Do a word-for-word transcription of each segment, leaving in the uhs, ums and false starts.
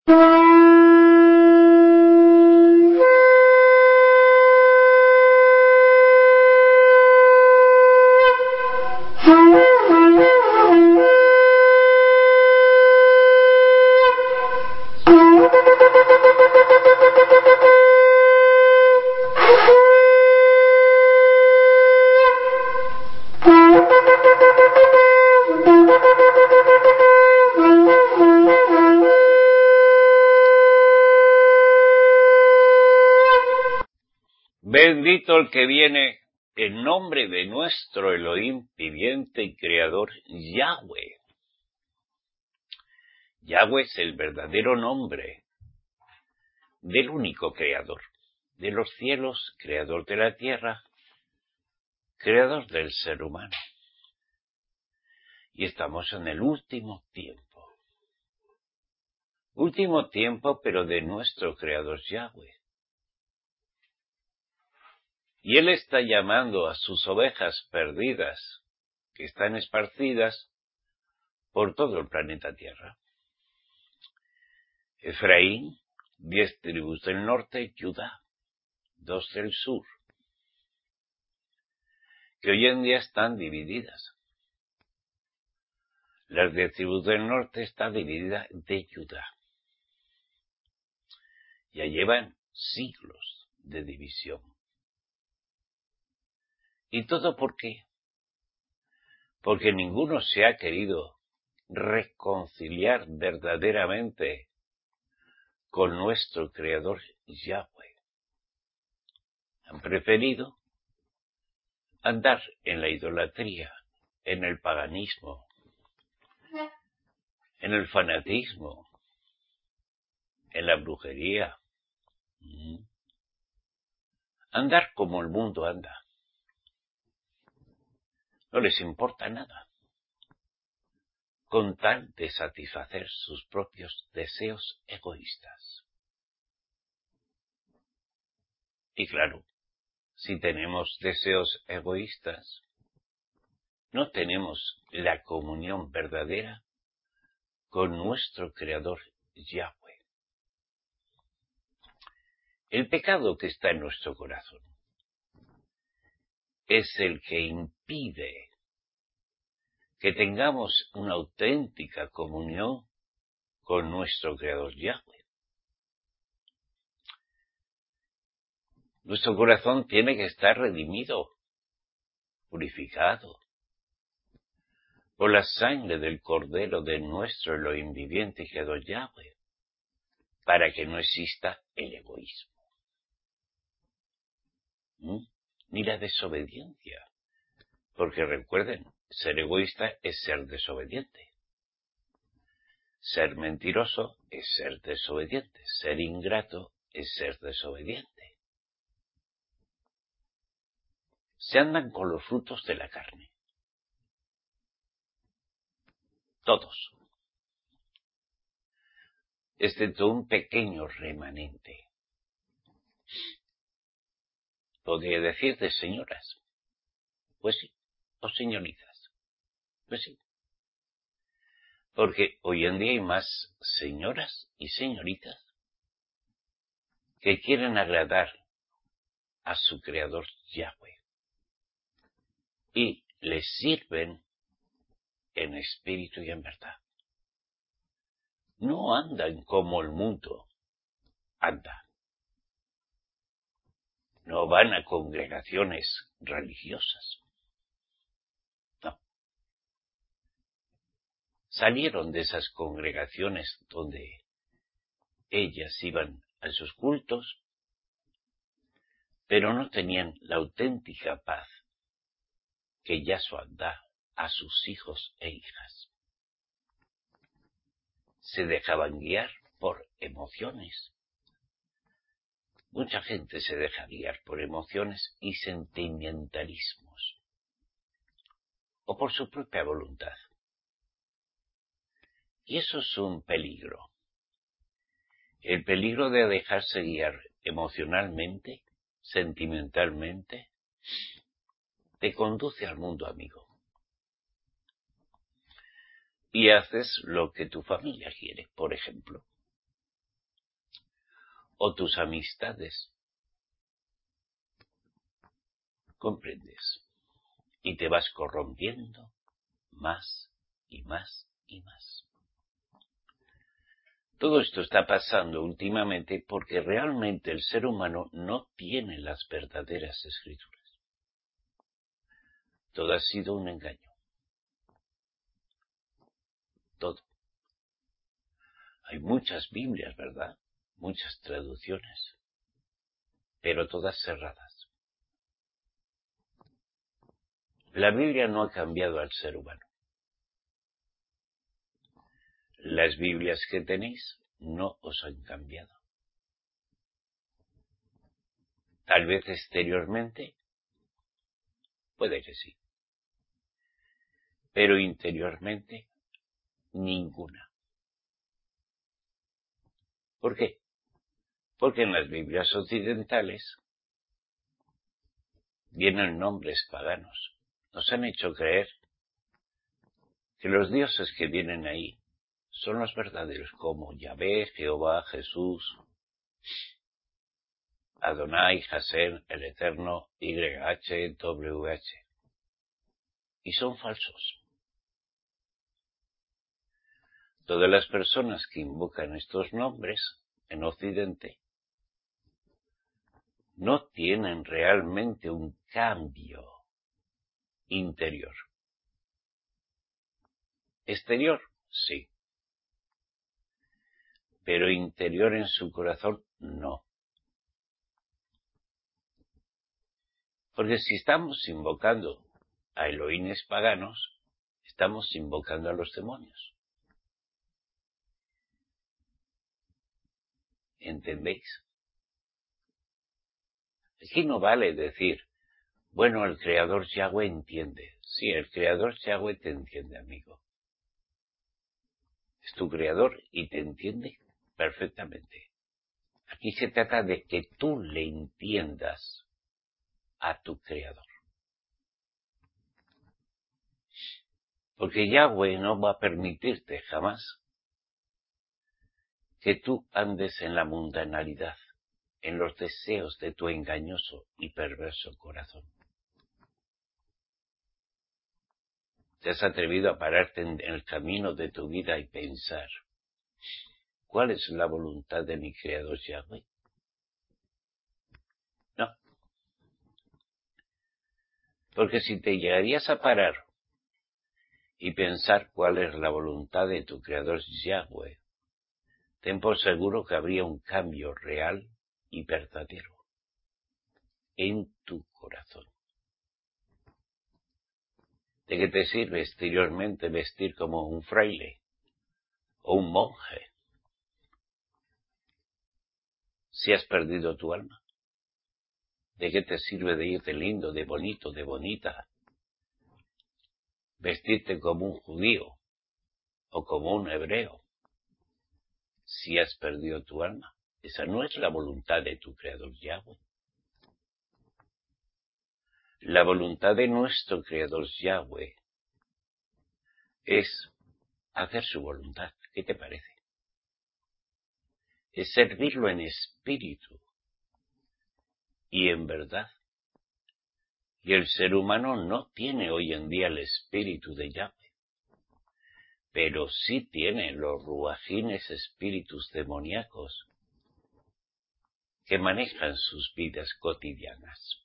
Bendito el que viene en nombre de nuestro Elohim viviente y creador, Yahweh. Yahweh es el verdadero nombre del único creador de los cielos, creador de la tierra, creador del ser humano. Y estamos en el último tiempo. Último tiempo, pero de nuestro creador Yahweh. Y Él está llamando a sus ovejas perdidas, que están esparcidas por todo el planeta Tierra. Efraín, diez tribus del norte, Judá, dos del sur, que hoy en día están divididas. Las diez tribus del norte están divididas de Judá. Ya llevan siglos de división. ¿Y todo por qué? Porque ninguno se ha querido reconciliar verdaderamente con nuestro Creador Yahweh. Han preferido andar en la idolatría, en el paganismo, en el fanatismo, en la brujería. Andar como el mundo anda. No les importa nada, con tal de satisfacer sus propios deseos egoístas. Y claro, si tenemos deseos egoístas, no tenemos la comunión verdadera con nuestro Creador Yahweh. El pecado que está en nuestro corazón es el que impide que tengamos una auténtica comunión con nuestro Creador Yahweh. Nuestro corazón tiene que estar redimido, purificado, por la sangre del Cordero de nuestro Elohim viviente y Creador Yahweh, para que no exista el egoísmo, ¿Mm? ni la desobediencia, porque recuerden, ser egoísta es ser desobediente. Ser mentiroso es ser desobediente. Ser ingrato es ser desobediente. Se andan con los frutos de la carne. Todos. Excepto un pequeño remanente. Podría decir de señoras. Pues sí. O señoritas. Pues sí. Porque hoy en día hay más señoras y señoritas que quieren agradar a su Creador Yahweh. Y les sirven en espíritu y en verdad. No andan como el mundo anda. No van a congregaciones religiosas. No. Salieron de esas congregaciones donde ellas iban a sus cultos, pero no tenían la auténtica paz que Yahshua da a sus hijos e hijas. Se dejaban guiar por emociones. Mucha gente se deja guiar por emociones y sentimentalismos, o por su propia voluntad. Y eso es un peligro. El peligro de dejarse guiar emocionalmente, sentimentalmente, te conduce al mundo amigo. Y haces lo que tu familia quiere, por ejemplo. o tus amistades. ¿Comprendes? Y te vas corrompiendo más y más y más. Todo esto está pasando últimamente porque realmente el ser humano no tiene las verdaderas escrituras. Todo ha sido un engaño. Todo. Hay muchas Biblias, ¿verdad? Muchas traducciones, pero todas cerradas. La Biblia no ha cambiado al ser humano. Las Biblias que tenéis no os han cambiado. Tal vez exteriormente, puede que sí, pero interiormente, ninguna. ¿Por qué? Porque en las Biblias occidentales vienen nombres paganos. Nos han hecho creer que los dioses que vienen ahí son los verdaderos, como Yahvé, Jehová, Jesús, Adonai, Hashem, el Eterno, Y H W H. Y son falsos. Todas las personas que invocan estos nombres en Occidente no tienen realmente un cambio interior. Exterior, sí. Pero interior en su corazón, no. Porque si estamos invocando a Elohines paganos, estamos invocando a los demonios. ¿Entendéis? Aquí no vale decir, bueno, el Creador Yahweh entiende. Sí, el Creador Yahweh te entiende, amigo. Es tu Creador y te entiende perfectamente. Aquí se trata de que tú le entiendas a tu Creador. Porque Yahweh no va a permitirte jamás que tú andes en la mundanalidad, en los deseos de tu engañoso y perverso corazón. ¿Te has atrevido a pararte en el camino de tu vida y pensar, ¿cuál es la voluntad de mi Creador Yahweh? No. Porque si te llegarías a parar y pensar cuál es la voluntad de tu Creador Yahweh, ten por seguro que habría un cambio real y verdadero en tu corazón. ¿De qué te sirve exteriormente vestir como un fraile o un monje si has perdido tu alma? ¿De qué te sirve de ir de lindo, de bonito, de bonita, vestirte como un judío o como un hebreo si has perdido tu alma? Esa no es la voluntad de tu Creador Yahweh. La voluntad de nuestro Creador Yahweh es hacer su voluntad. ¿Qué te parece? Es servirlo en espíritu y en verdad. Y el ser humano no tiene hoy en día el espíritu de Yahweh, pero sí tiene los ruajines espíritus demoníacos que manejan sus vidas cotidianas.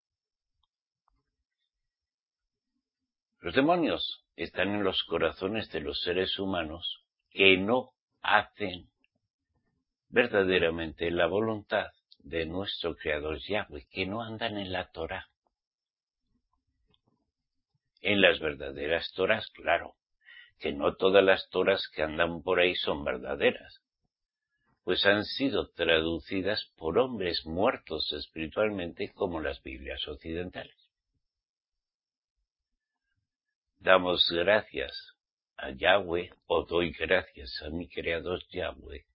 Los demonios están en los corazones de los seres humanos que no hacen verdaderamente la voluntad de nuestro Creador Yahweh, que no andan en la Torá. En las verdaderas Torás, claro, que no todas las Toras que andan por ahí son verdaderas, pues han sido traducidas por hombres muertos espiritualmente como las Biblias occidentales. Damos gracias a Yahweh, o doy gracias a mi Creador Yahweh,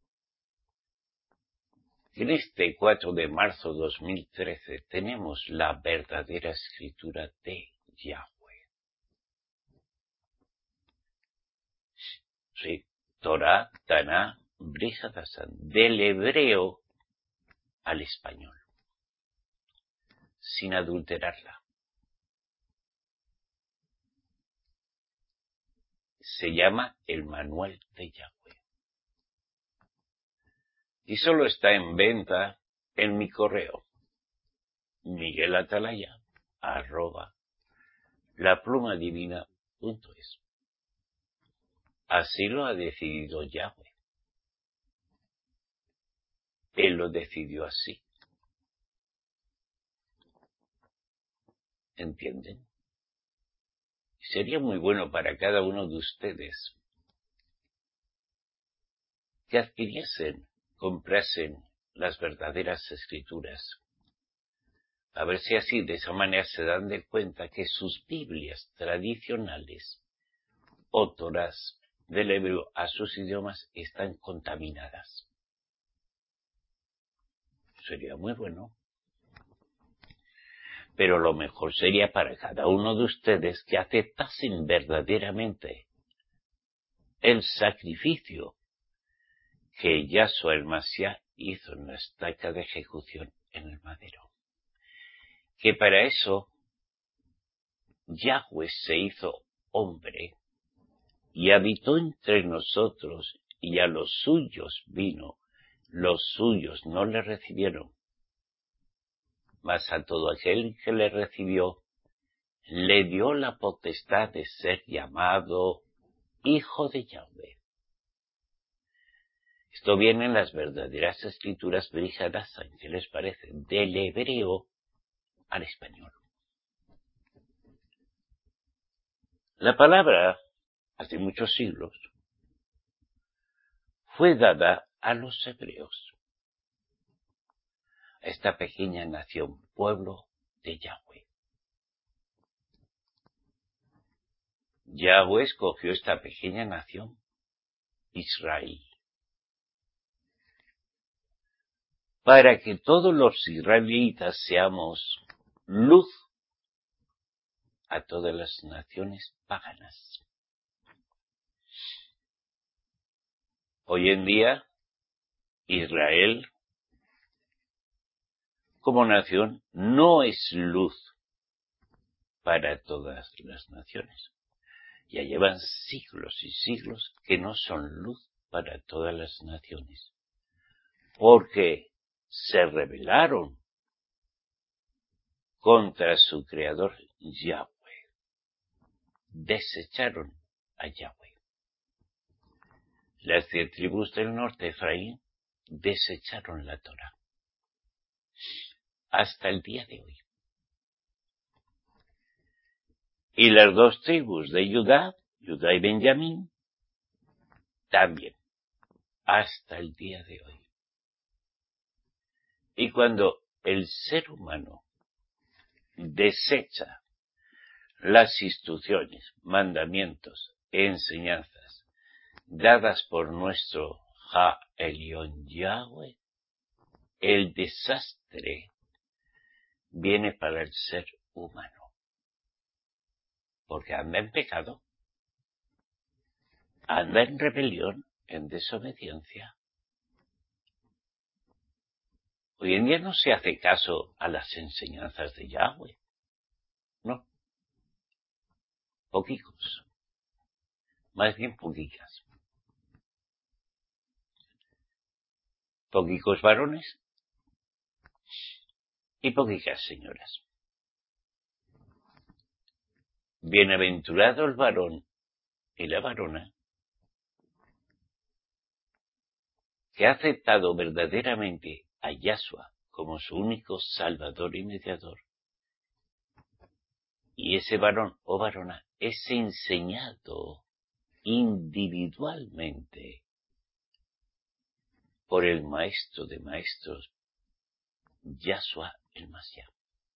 que en este cuatro de marzo de dos mil trece tenemos la verdadera escritura de Yahweh. Sí, Torah, Taná, Brit Hadashah, del hebreo al español, sin adulterarla. Se llama el Manual de Yahweh. Y solo está en venta en mi correo, miguelatalaya, arroba, laplumadivina.es. Así lo ha decidido Yahweh. Él lo decidió así. ¿Entienden? Sería muy bueno para cada uno de ustedes que adquiriesen, comprasen las verdaderas escrituras. A ver si así, de esa manera, se dan de cuenta que sus Biblias tradicionales o Torás del hebreo a sus idiomas están contaminadas. Sería muy bueno. Pero lo mejor sería para cada uno de ustedes que aceptasen verdaderamente el sacrificio que Yahshua el Mashiach hizo en la estaca de ejecución en el madero. Que para eso Yahweh se hizo hombre y habitó entre nosotros, y a los suyos vino, los suyos no le recibieron, mas a todo aquel que le recibió, le dio la potestad de ser llamado Hijo de Yahweh. Esto viene en las verdaderas escrituras brihadas, ¿qué les parece? Del hebreo al español. La palabra, hace muchos siglos, fue dada a los hebreos, a esta pequeña nación, pueblo de Yahweh. Yahweh escogió esta pequeña nación, Israel, para que todos los israelitas seamos luz a todas las naciones paganas. Hoy en día, Israel, como nación, no es luz para todas las naciones. Ya llevan siglos y siglos que no son luz para todas las naciones, porque se rebelaron contra su creador Yahweh, desecharon a Yahweh. Las diez tribus del norte, Efraín, desecharon la Torá hasta el día de hoy. Y las dos tribus de Judá, Judá y Benjamín, también, hasta el día de hoy. Y cuando el ser humano desecha las instrucciones, mandamientos, enseñanzas dadas por nuestro Ja Elión Yahweh, el desastre viene para el ser humano. Porque anda en pecado, anda en rebelión, en desobediencia. Hoy en día no se hace caso a las enseñanzas de Yahweh. No. Poquicos. Más bien poquicas. Poquicos varones y poquicas señoras. Bienaventurado el varón y la varona que ha aceptado verdaderamente a Yahshua como su único Salvador y Mediador. Y ese varón o varona es enseñado individualmente por el Maestro de Maestros, Yahshua el Mashiach.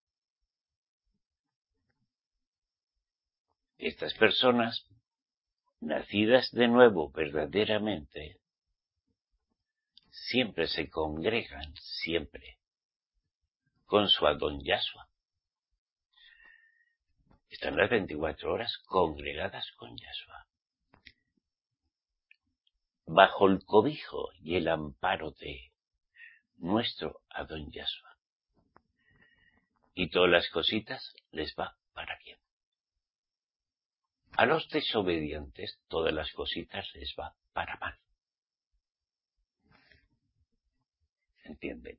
Estas personas, nacidas de nuevo verdaderamente, siempre se congregan, siempre, con su Adón Yahshua. Están las veinticuatro horas congregadas con Yahshua, bajo el cobijo y el amparo de nuestro Adón Yahshua. Y todas las cositas les va para bien. A los desobedientes, todas las cositas les va para mal. ¿Entienden?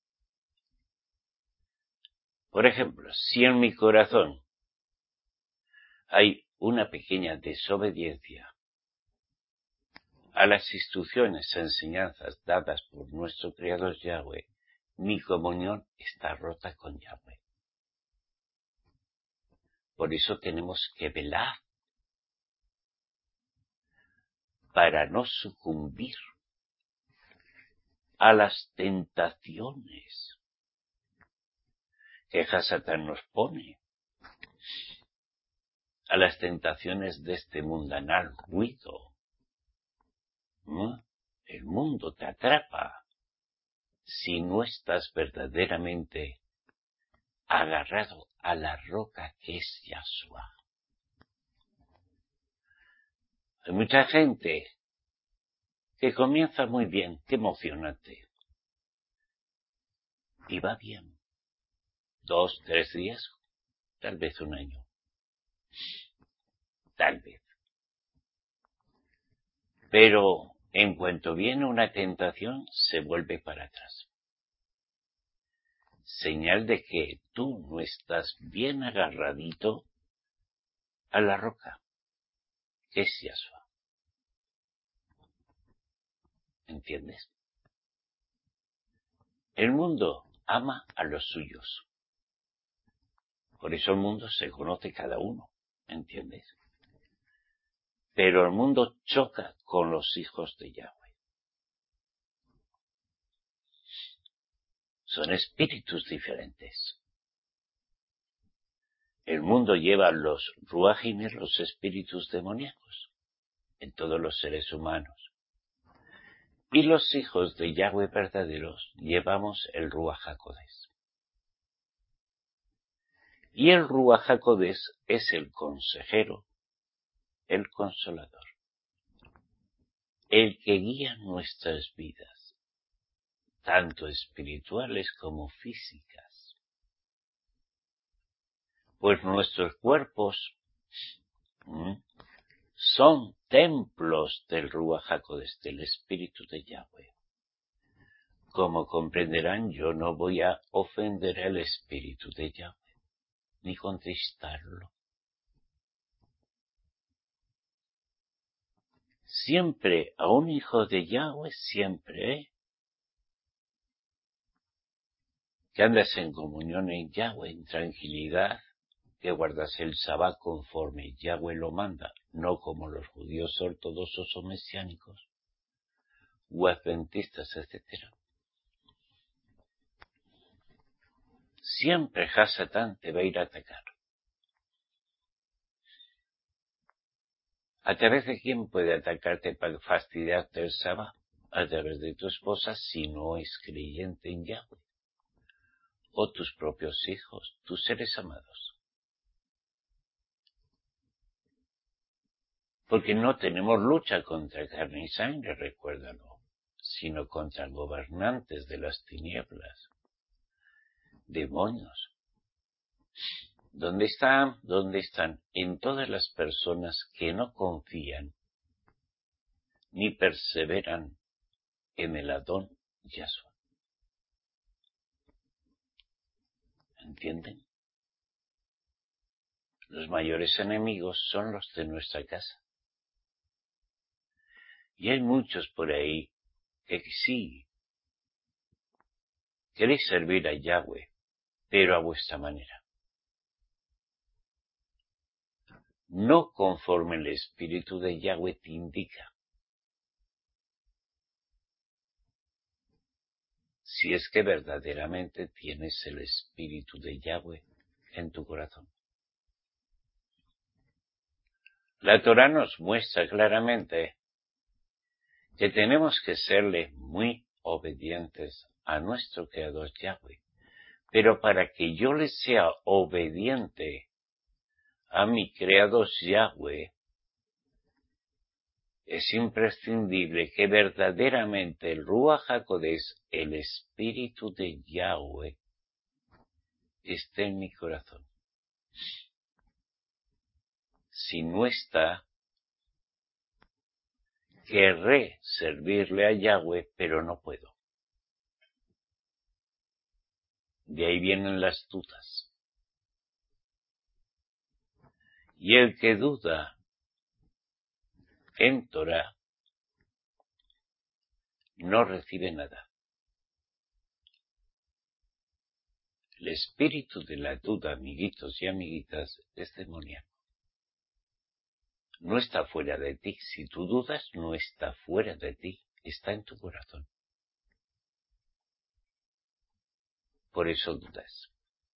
Por ejemplo, si en mi corazón hay una pequeña desobediencia a las instrucciones e enseñanzas dadas por nuestro Creador Yahweh, mi comunión está rota con Yahweh. Por eso tenemos que velar para no sucumbir a las tentaciones que Hasatán nos pone, a las tentaciones de este mundanal ruido. ¿Mm? El mundo te atrapa si no estás verdaderamente agarrado a la roca que es Yahshua. Hay mucha gente que comienza muy bien, qué emocionante, y va bien. Dos, tres días, tal vez un año. Tal vez. Pero en cuanto viene una tentación, se vuelve para atrás. Señal de que tú no estás bien agarradito a la roca, que es Yahshua. ¿Entiendes? El mundo ama a los suyos. Por eso el mundo se conoce cada uno. ¿Entiendes? Pero el mundo choca con los hijos de Yahweh. Son espíritus diferentes. El mundo lleva los ruajines, los espíritus demoníacos, en todos los seres humanos. Y los hijos de Yahweh verdaderos llevamos el Ruaj HaKodesh. Y el Ruaj HaKodesh es el consejero, el consolador, el que guía nuestras vidas, tanto espirituales como físicas. Pues nuestros cuerpos ¿m? son templos del Ruaj HaKodesh, del Espíritu de Yahweh. Como comprenderán, yo no voy a ofender al Espíritu de Yahweh, ni contristarlo. Siempre a un hijo de Yahweh, siempre, ¿eh? Que andas en comunión en Yahweh, en tranquilidad, que guardas el Sabbat conforme Yahweh lo manda, no como los judíos ortodoxos o mesiánicos, o adventistas, etcétera. Siempre Hasatán te va a ir a atacar. ¿A través de quién puede atacarte para fastidiarte el Sabbat? A través de tu esposa si no es creyente en Yahweh. O tus propios hijos, tus seres amados. Porque no tenemos lucha contra carne y sangre, recuérdalo, sino contra gobernantes de las tinieblas, demonios. ¿Dónde están? ¿Dónde están? En todas las personas que no confían ni perseveran en el Adón Yahshua. ¿Entienden? Los mayores enemigos son los de nuestra casa. Y hay muchos por ahí que sí queréis servir a Yahweh, pero a vuestra manera. No conforme el Espíritu de Yahweh te indica. Si es que verdaderamente tienes el Espíritu de Yahweh en tu corazón. La Torá nos muestra claramente que tenemos que serle muy obedientes a nuestro Creador Yahweh. Pero para que yo le sea obediente a mi Creador Yahweh, es imprescindible que verdaderamente el Ruach HaKodesh, el Espíritu de Yahweh, esté en mi corazón. Si no está, querré servirle a Yahweh, pero no puedo. De ahí vienen las dudas. Y el que duda en Torah no recibe nada. El espíritu de la duda, amiguitos y amiguitas, es demoníaco. No está fuera de ti. Si tú dudas, no está fuera de ti. Está en tu corazón. Por eso dudas.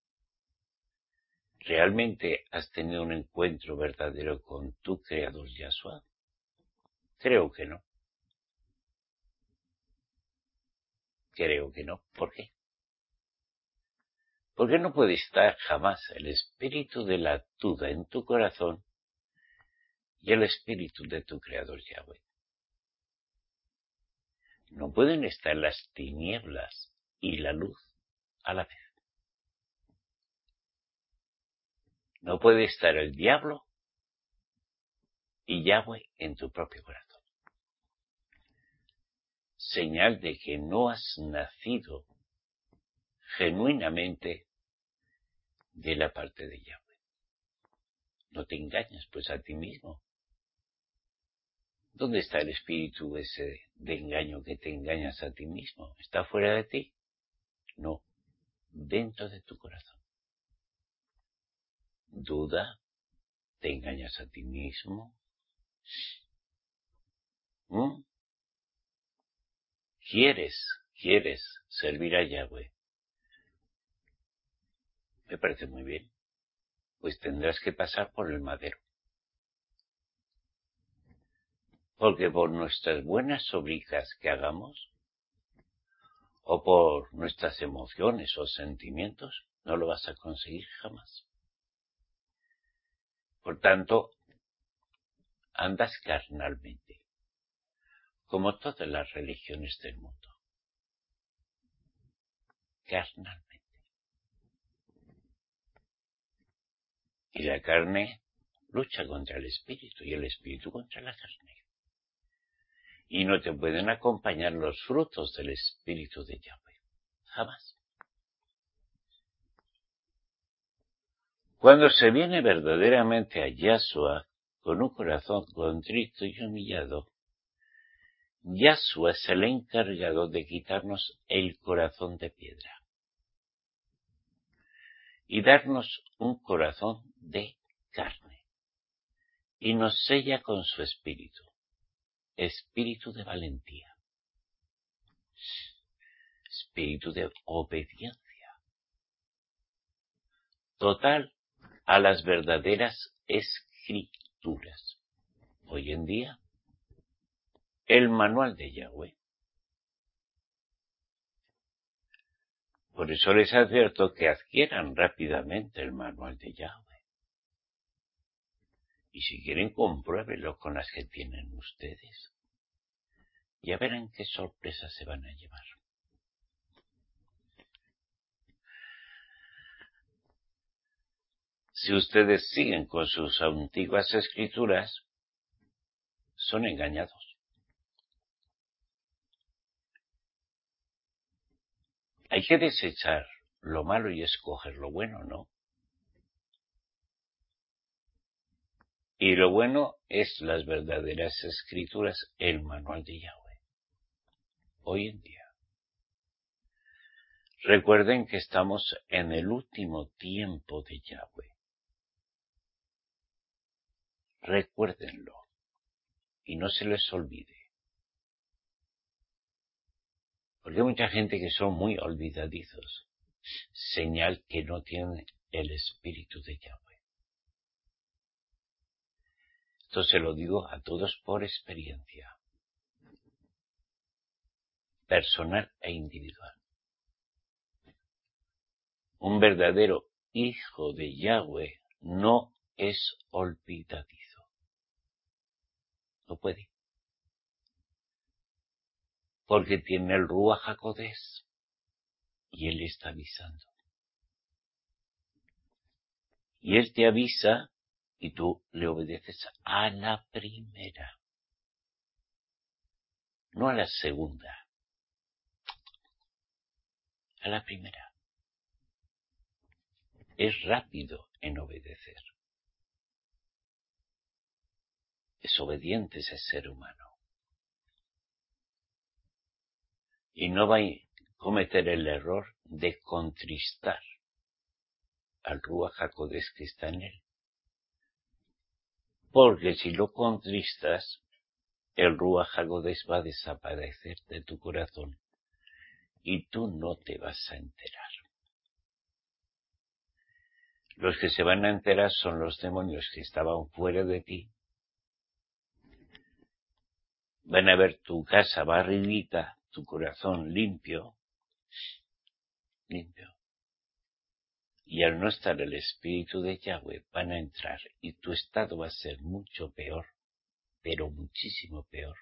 ¿Realmente has tenido un encuentro verdadero con tu Creador Yahshua? Creo que no. Creo que no. ¿Por qué? Porque no puede estar jamás el espíritu de la duda en tu corazón y el espíritu de tu Creador Yahweh. No pueden estar las tinieblas y la luz a la vez. No puede estar el diablo y Yahweh en tu propio corazón. Señal de que no has nacido genuinamente de la parte de Yahweh. No te engañes pues a ti mismo. ¿Dónde está el espíritu ese de engaño que te engañas a ti mismo? ¿Está fuera de ti? No, dentro de tu corazón. Duda, te engañas a ti mismo. ¿Mm? ¿Quieres, quieres servir a Yahweh? Me parece muy bien. Pues tendrás que pasar por el madero. Porque por nuestras buenas obritas que hagamos, o por nuestras emociones o sentimientos, no lo vas a conseguir jamás. Por tanto, andas carnalmente, como todas las religiones del mundo. Carnalmente. Y la carne lucha contra el espíritu y el espíritu contra la carne. Y no te pueden acompañar los frutos del espíritu de Yahweh. Jamás. Cuando se viene verdaderamente a Yahshua con un corazón contrito y humillado, Yahshua es el encargado de quitarnos el corazón de piedra y darnos un corazón de carne. Y nos sella con su espíritu, espíritu de valentía, espíritu de obediencia, total a las verdaderas escrituras. Hoy en día, el manual de Yahweh. Por eso les advierto que adquieran rápidamente el manual de Yahweh. Y si quieren, compruébenlo con las que tienen ustedes. Ya verán qué sorpresas se van a llevar. Si ustedes siguen con sus antiguas escrituras, son engañados. Hay que desechar lo malo y escoger lo bueno, ¿no? Y lo bueno es las verdaderas escrituras, el manual de Yahweh. Hoy en día. Recuerden que estamos en el último tiempo de Yahweh. Recuérdenlo y no se les olvide. Porque hay mucha gente que son muy olvidadizos, señal que no tienen el espíritu de Yahweh. Esto se lo digo a todos por experiencia, personal e individual. Un verdadero hijo de Yahweh no es olvidadizo. No puede. porque tiene el Ruach HaKodesh y Él está avisando. Y Él te avisa y tú le obedeces a la primera, no a la segunda, a la primera. Es rápido en obedecer. Es obediente ese ser humano. Y no va a cometer el error de contristar al Ruach HaKodesh que está en él. Porque si lo contristas, el Ruach HaKodesh va a desaparecer de tu corazón y tú no te vas a enterar. Los que se van a enterar son los demonios que estaban fuera de ti. Van a ver tu casa barridita, tu corazón limpio, limpio. Y al no estar el Espíritu de Yahweh, van a entrar y tu estado va a ser mucho peor, pero muchísimo peor,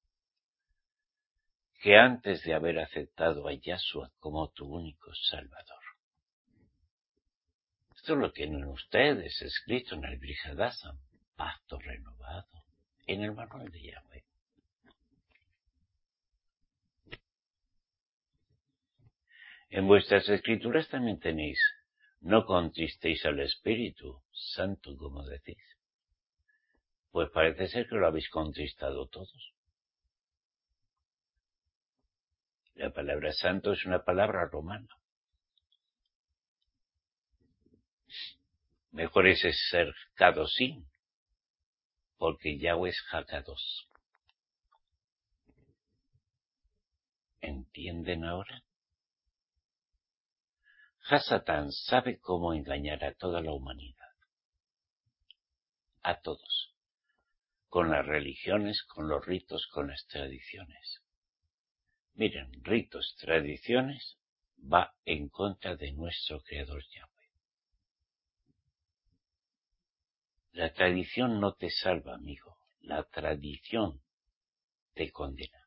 que antes de haber aceptado a Yahshua como tu único Salvador. Esto lo tienen ustedes escrito en el Brit Hadashah, pacto renovado, en el manual de Yahweh. En vuestras escrituras también tenéis, no contristéis al Espíritu Santo, como decís. Pues parece ser que lo habéis contristado todos. La palabra santo es una palabra romana. Mejor es ser Kadoshim, porque Yahweh es Hakados. ¿Entienden ahora? Hasatán sabe cómo engañar a toda la humanidad. A todos. Con las religiones, con los ritos, con las tradiciones. Miren, ritos, tradiciones, va en contra de nuestro Creador Yahweh. La tradición no te salva, amigo. La tradición te condena.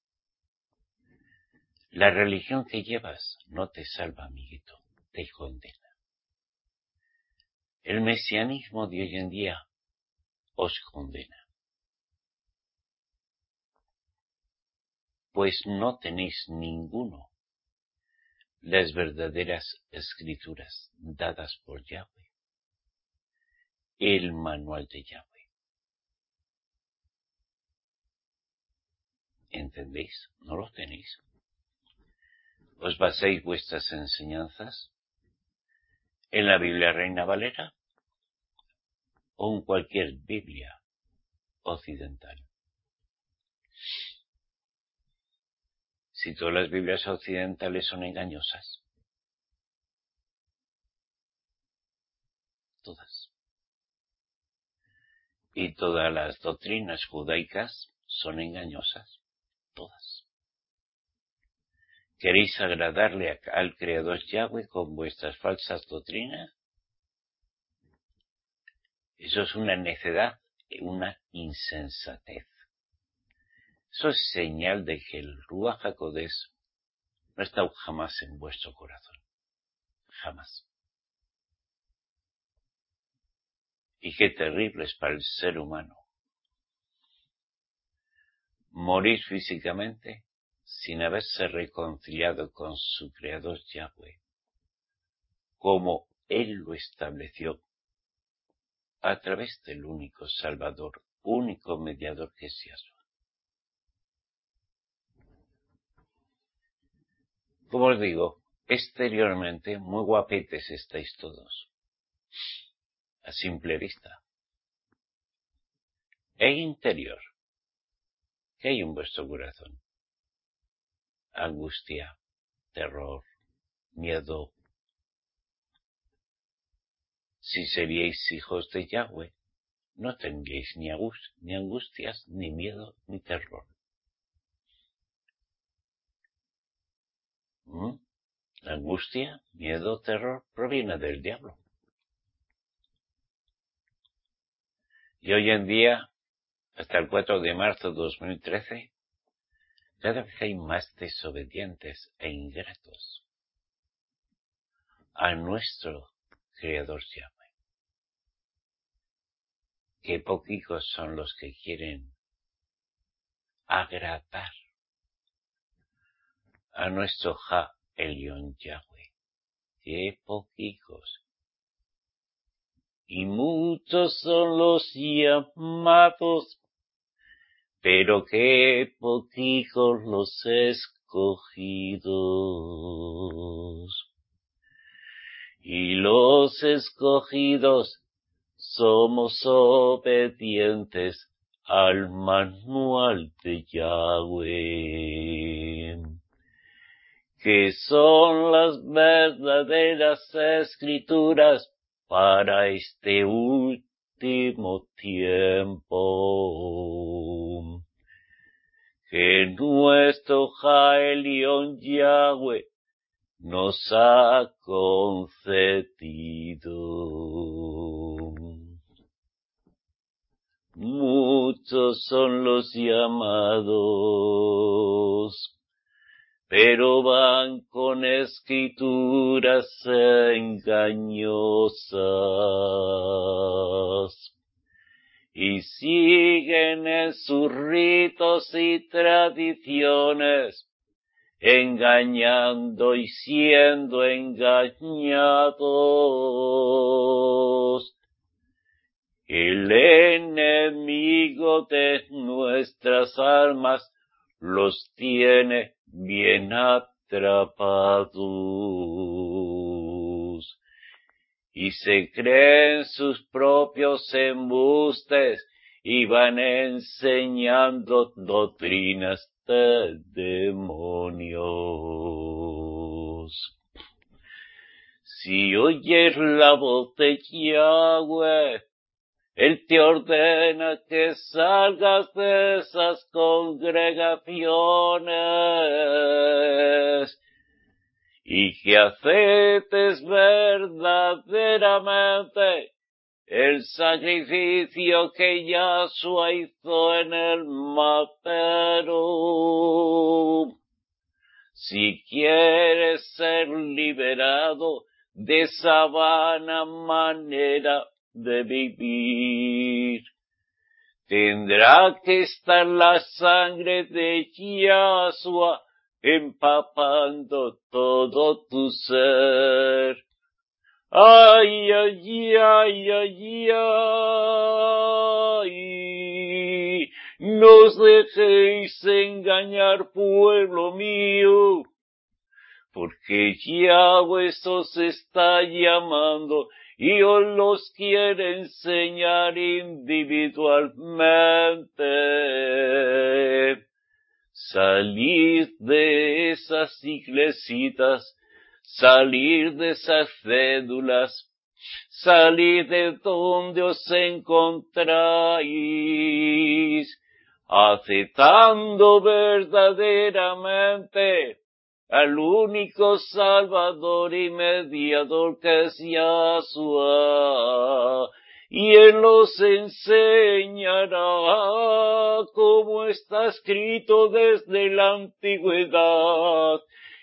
La religión que llevas no te salva, amiguito, te condena. El mesianismo de hoy en día os condena. Pues no tenéis ninguno las verdaderas escrituras dadas por Yahweh, el manual de Yahweh. ¿Entendéis? No lo tenéis. ¿Os basáis vuestras enseñanzas en la Biblia Reina Valera o en cualquier Biblia occidental? Si todas las Biblias occidentales son engañosas, todas. Y todas las doctrinas judaicas son engañosas, todas. ¿Queréis agradarle al Creador Yahweh con vuestras falsas doctrinas? Eso es una necedad, una insensatez. Eso es señal de que el Ruach HaKodesh no está jamás en vuestro corazón. Jamás. Y qué terrible es para el ser humano morir físicamente sin haberse reconciliado con su Creador Yahweh, como Él lo estableció a través del único Salvador, único mediador que es Yahshua. Como os digo, exteriormente muy guapetes estáis todos, a simple vista. E interior, ¿qué hay en vuestro corazón? Angustia, terror, miedo. Si seríais hijos de Yahweh, no tendríais ni angustias, ni miedo, ni terror. ¿Mm? La angustia, miedo, terror proviene del diablo. Y hoy en día, hasta el cuatro de marzo de dos mil trece, cada vez hay más desobedientes e ingratos a nuestro Creador Yahweh. Qué poquitos son los que quieren agradar a nuestro Ja Elión Yahweh. Qué poquitos. Y muchos son los llamados, pero qué poquitos los escogidos. Y los escogidos somos obedientes al manual de Yahweh, que son las verdaderas escrituras para este último tiempo, que nuestro Ja Elión Yahweh nos ha concedido. Muchos son los llamados, pero van con escrituras engañosas y siguen en sus ritos y tradiciones, engañando y siendo engañados. El enemigo de nuestras almas los tiene bien atrapados y se creen sus propios embustes y van enseñando doctrinas de demonios. Si oyes la voz de Yahweh, Él te ordena que salgas de esas congregaciones y que aceptes verdaderamente el sacrificio que Yahshua hizo en el madero. Si quieres ser liberado de esa vana manera de vivir, tendrá que estar la sangre de Yahshua empapando todo tu ser. Ay, ay, ay, ay, ay, no os dejéis engañar, pueblo mío, porque Yahweh os está llamando y os los quiere enseñar individualmente. Salid de esas iglesitas, salir de esas cédulas, salir de donde os encontráis, aceptando verdaderamente al único Salvador y Mediador que es Yahshua, y Él os enseñará como está escrito desde la antigüedad,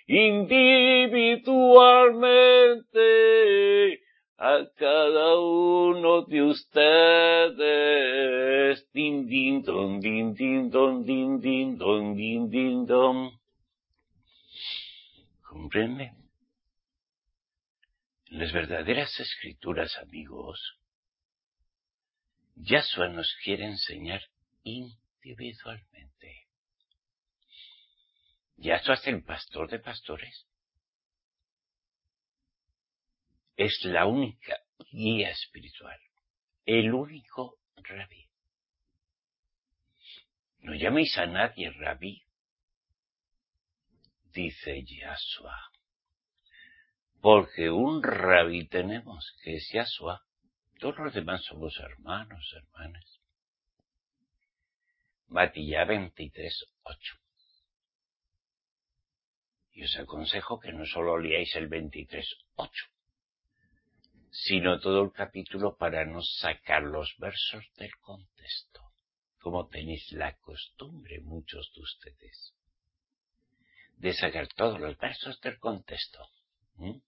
individualmente a cada uno de ustedes. Din, din, don, din, din, don, din, din, don, din, din, don. ¿Comprenden? Las verdaderas escrituras, amigos, Yahshua nos quiere enseñar individualmente. Yahshua es el pastor de pastores. Es la única guía espiritual, el único rabí. No llaméis a nadie rabí, dice Yahshua, porque un rabí tenemos que es Yahshua. Todos los demás somos hermanos, hermanas. Matilla veintitrés, ocho. Y os aconsejo que no solo leáis el veintitrés, ocho, sino todo el capítulo para no sacar los versos del contexto, como tenéis la costumbre muchos de ustedes. de sacar todos los versos del contexto. ¿Mm?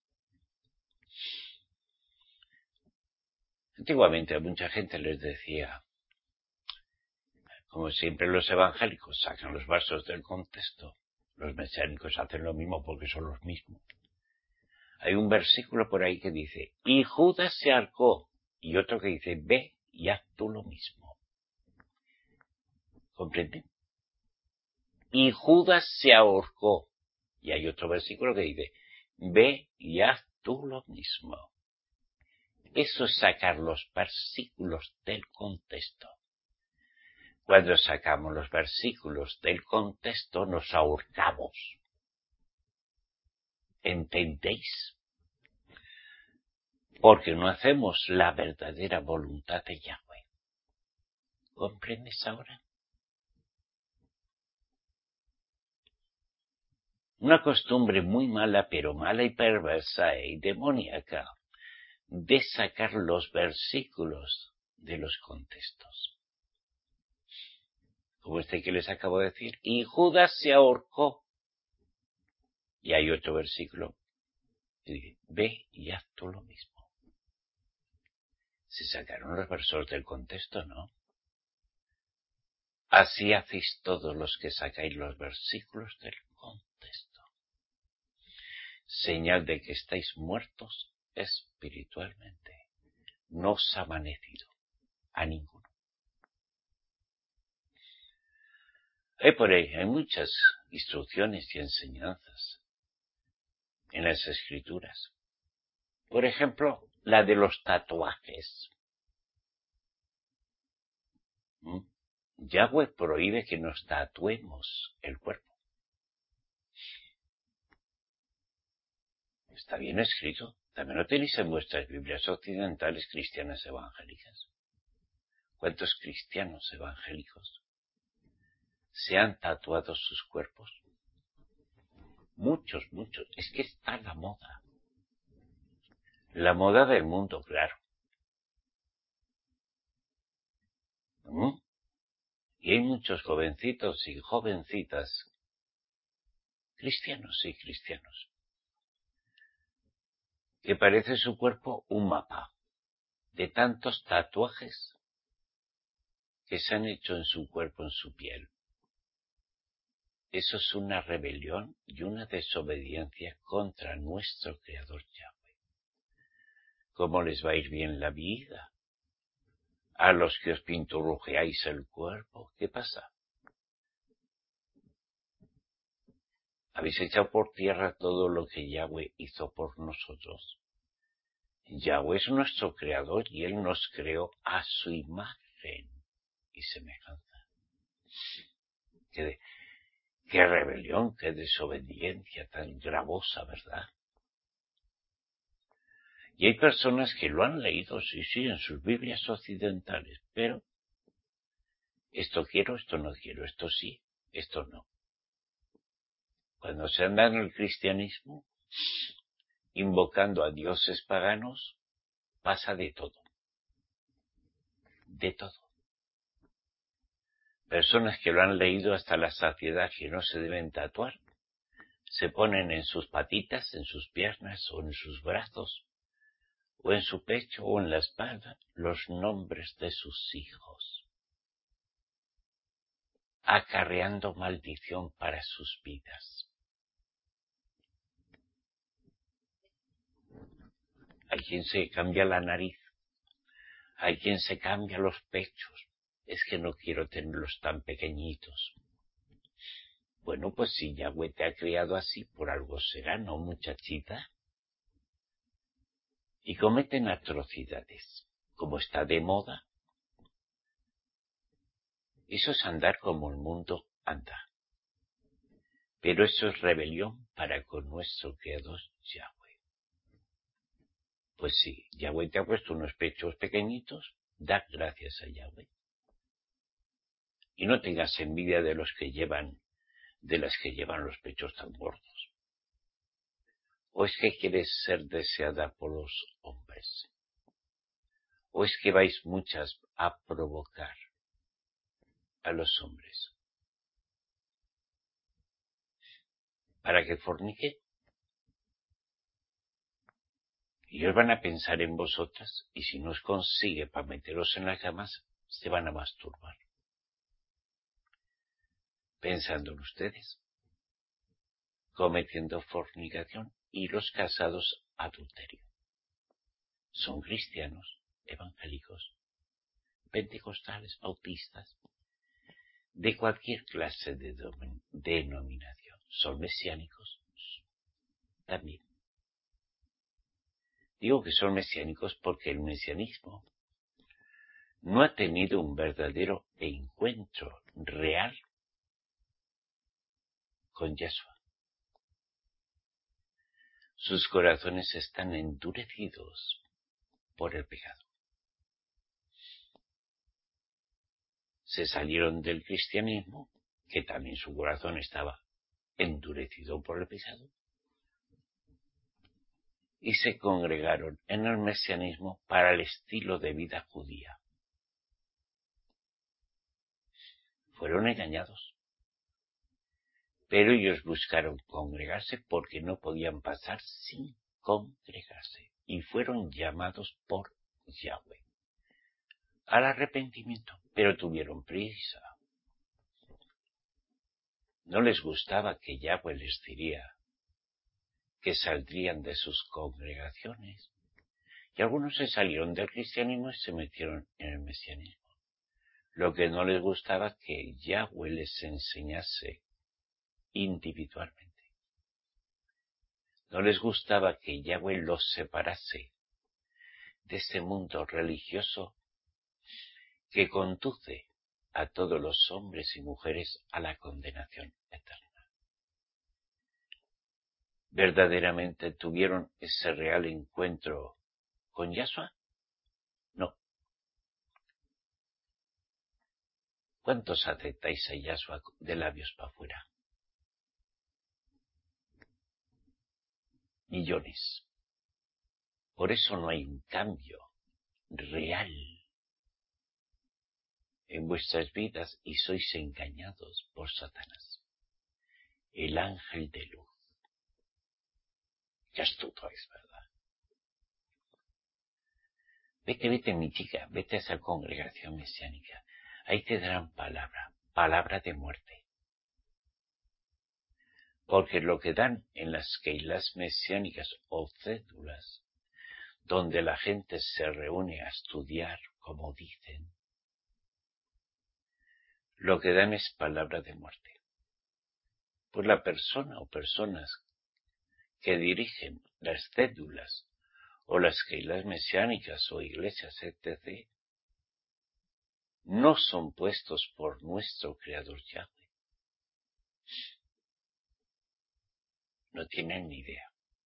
Antiguamente a mucha gente les decía, como siempre los evangélicos sacan los versos del contexto, los mesiánicos hacen lo mismo porque son los mismos. Hay un versículo por ahí que dice, y Judas se ahorcó, y otro que dice, ve y haz tú lo mismo. ¿Comprenden? Y Judas se ahorcó, y hay otro versículo que dice, ve y haz tú lo mismo. Eso es sacar los versículos del contexto. Cuando sacamos los versículos del contexto nos ahorcamos. ¿Entendéis? Porque no hacemos la verdadera voluntad de Yahweh. ¿Comprendes ahora? Una costumbre muy mala, pero mala y perversa y demoníaca, de sacar los versículos de los contextos. Como este que les acabo de decir, y Judas se ahorcó. Y hay otro versículo que dice, ve y haz tú lo mismo. Se sacaron los versos del contexto, ¿no? Así hacéis todos los que sacáis los versículos del contexto. Señal de que estáis muertos espiritualmente. No os ha amanecido a ninguno. Hay por ahí, hay muchas instrucciones y enseñanzas en las Escrituras. Por ejemplo, la de los tatuajes. ¿Mm? Yahweh prohíbe que nos tatuemos el cuerpo. Está bien escrito. También lo tenéis en vuestras Biblias occidentales cristianas evangélicas. ¿Cuántos cristianos evangélicos se han tatuado sus cuerpos? Muchos, muchos. Es que está la moda. La moda del mundo, claro. ¿Mm? Y hay muchos jovencitos y jovencitas, cristianos y cristianos, que parece su cuerpo un mapa de tantos tatuajes que se han hecho en su cuerpo, en su piel. Eso es una rebelión y una desobediencia contra nuestro Creador Yahweh. ¿Cómo les va a ir bien la vida? A los que os pinturrujeáis el cuerpo, ¿qué pasa? Habéis echado por tierra todo lo que Yahweh hizo por nosotros. Yahweh es nuestro Creador y Él nos creó a su imagen y semejanza. Qué, qué rebelión, qué desobediencia tan gravosa, ¿verdad? Y hay personas que lo han leído, sí, sí, en sus Biblias occidentales, pero esto quiero, esto no quiero, esto sí, esto no. Cuando se anda en el cristianismo, invocando a dioses paganos, pasa de todo. De todo. Personas que lo han leído hasta la saciedad que no se deben tatuar, se ponen en sus patitas, en sus piernas o en sus brazos, o en su pecho o en la espalda, los nombres de sus hijos, acarreando maldición para sus vidas. Hay quien se cambia la nariz, hay quien se cambia los pechos. Es que no quiero tenerlos tan pequeñitos. Bueno, pues si Yahweh te ha criado así, por algo será, ¿no, muchachita? Y cometen atrocidades, como está de moda. Eso es andar como el mundo anda. Pero eso es rebelión para con nuestro Creador Yahweh. Pues sí, Yahweh te ha puesto unos pechos pequeñitos, da gracias a Yahweh. Y no tengas envidia de los que llevan, de las que llevan los pechos tan gordos. ¿O es que quieres ser deseada por los hombres? ¿O es que vais muchas a provocar a los hombres? para que forniquen. Y ellos van a pensar en vosotras, y si no os consigue para meteros en las camas, se van a masturbar. Pensando en ustedes, cometiendo fornicación, y los casados adulterio. Son cristianos, evangélicos, pentecostales, bautistas, de cualquier clase de denominación. Son mesiánicos también. Digo que son mesiánicos porque el mesianismo no ha tenido un verdadero encuentro real con Yahshua. Sus corazones están endurecidos por el pecado. Se salieron del cristianismo, que también su corazón estaba endurecido por el pecado, y se congregaron en el mesianismo para el estilo de vida judía. Fueron engañados, pero ellos buscaron congregarse porque no podían pasar sin congregarse, y fueron llamados por Yahweh al arrepentimiento, pero tuvieron prisa. No les gustaba que Yahweh les diría que saldrían de sus congregaciones, y algunos se salieron del cristianismo y se metieron en el mesianismo. Lo que no les gustaba que Yahweh les enseñase individualmente. No les gustaba que Yahweh los separase de ese mundo religioso que conduce a todos los hombres y mujeres a la condenación eterna. ¿Verdaderamente tuvieron ese real encuentro con Yahshua? No. ¿Cuántos aceptáis a Yahshua de labios para afuera? Millones. Por eso no hay un cambio real en vuestras vidas y sois engañados por Satanás, el ángel de luz. Qué astuto es, ¿verdad? Vete, vete, mi chica, vete a esa congregación mesiánica. Ahí te darán palabra, palabra de muerte. Porque lo que dan en las keilas mesiánicas o cédulas, donde la gente se reúne a estudiar, como dicen, lo que dan es palabra de muerte. Pues la persona o personas que dirigen las cédulas o las keilas mesiánicas o iglesias, etcétera, no son puestos por nuestro Creador Yahweh. No tienen ni idea.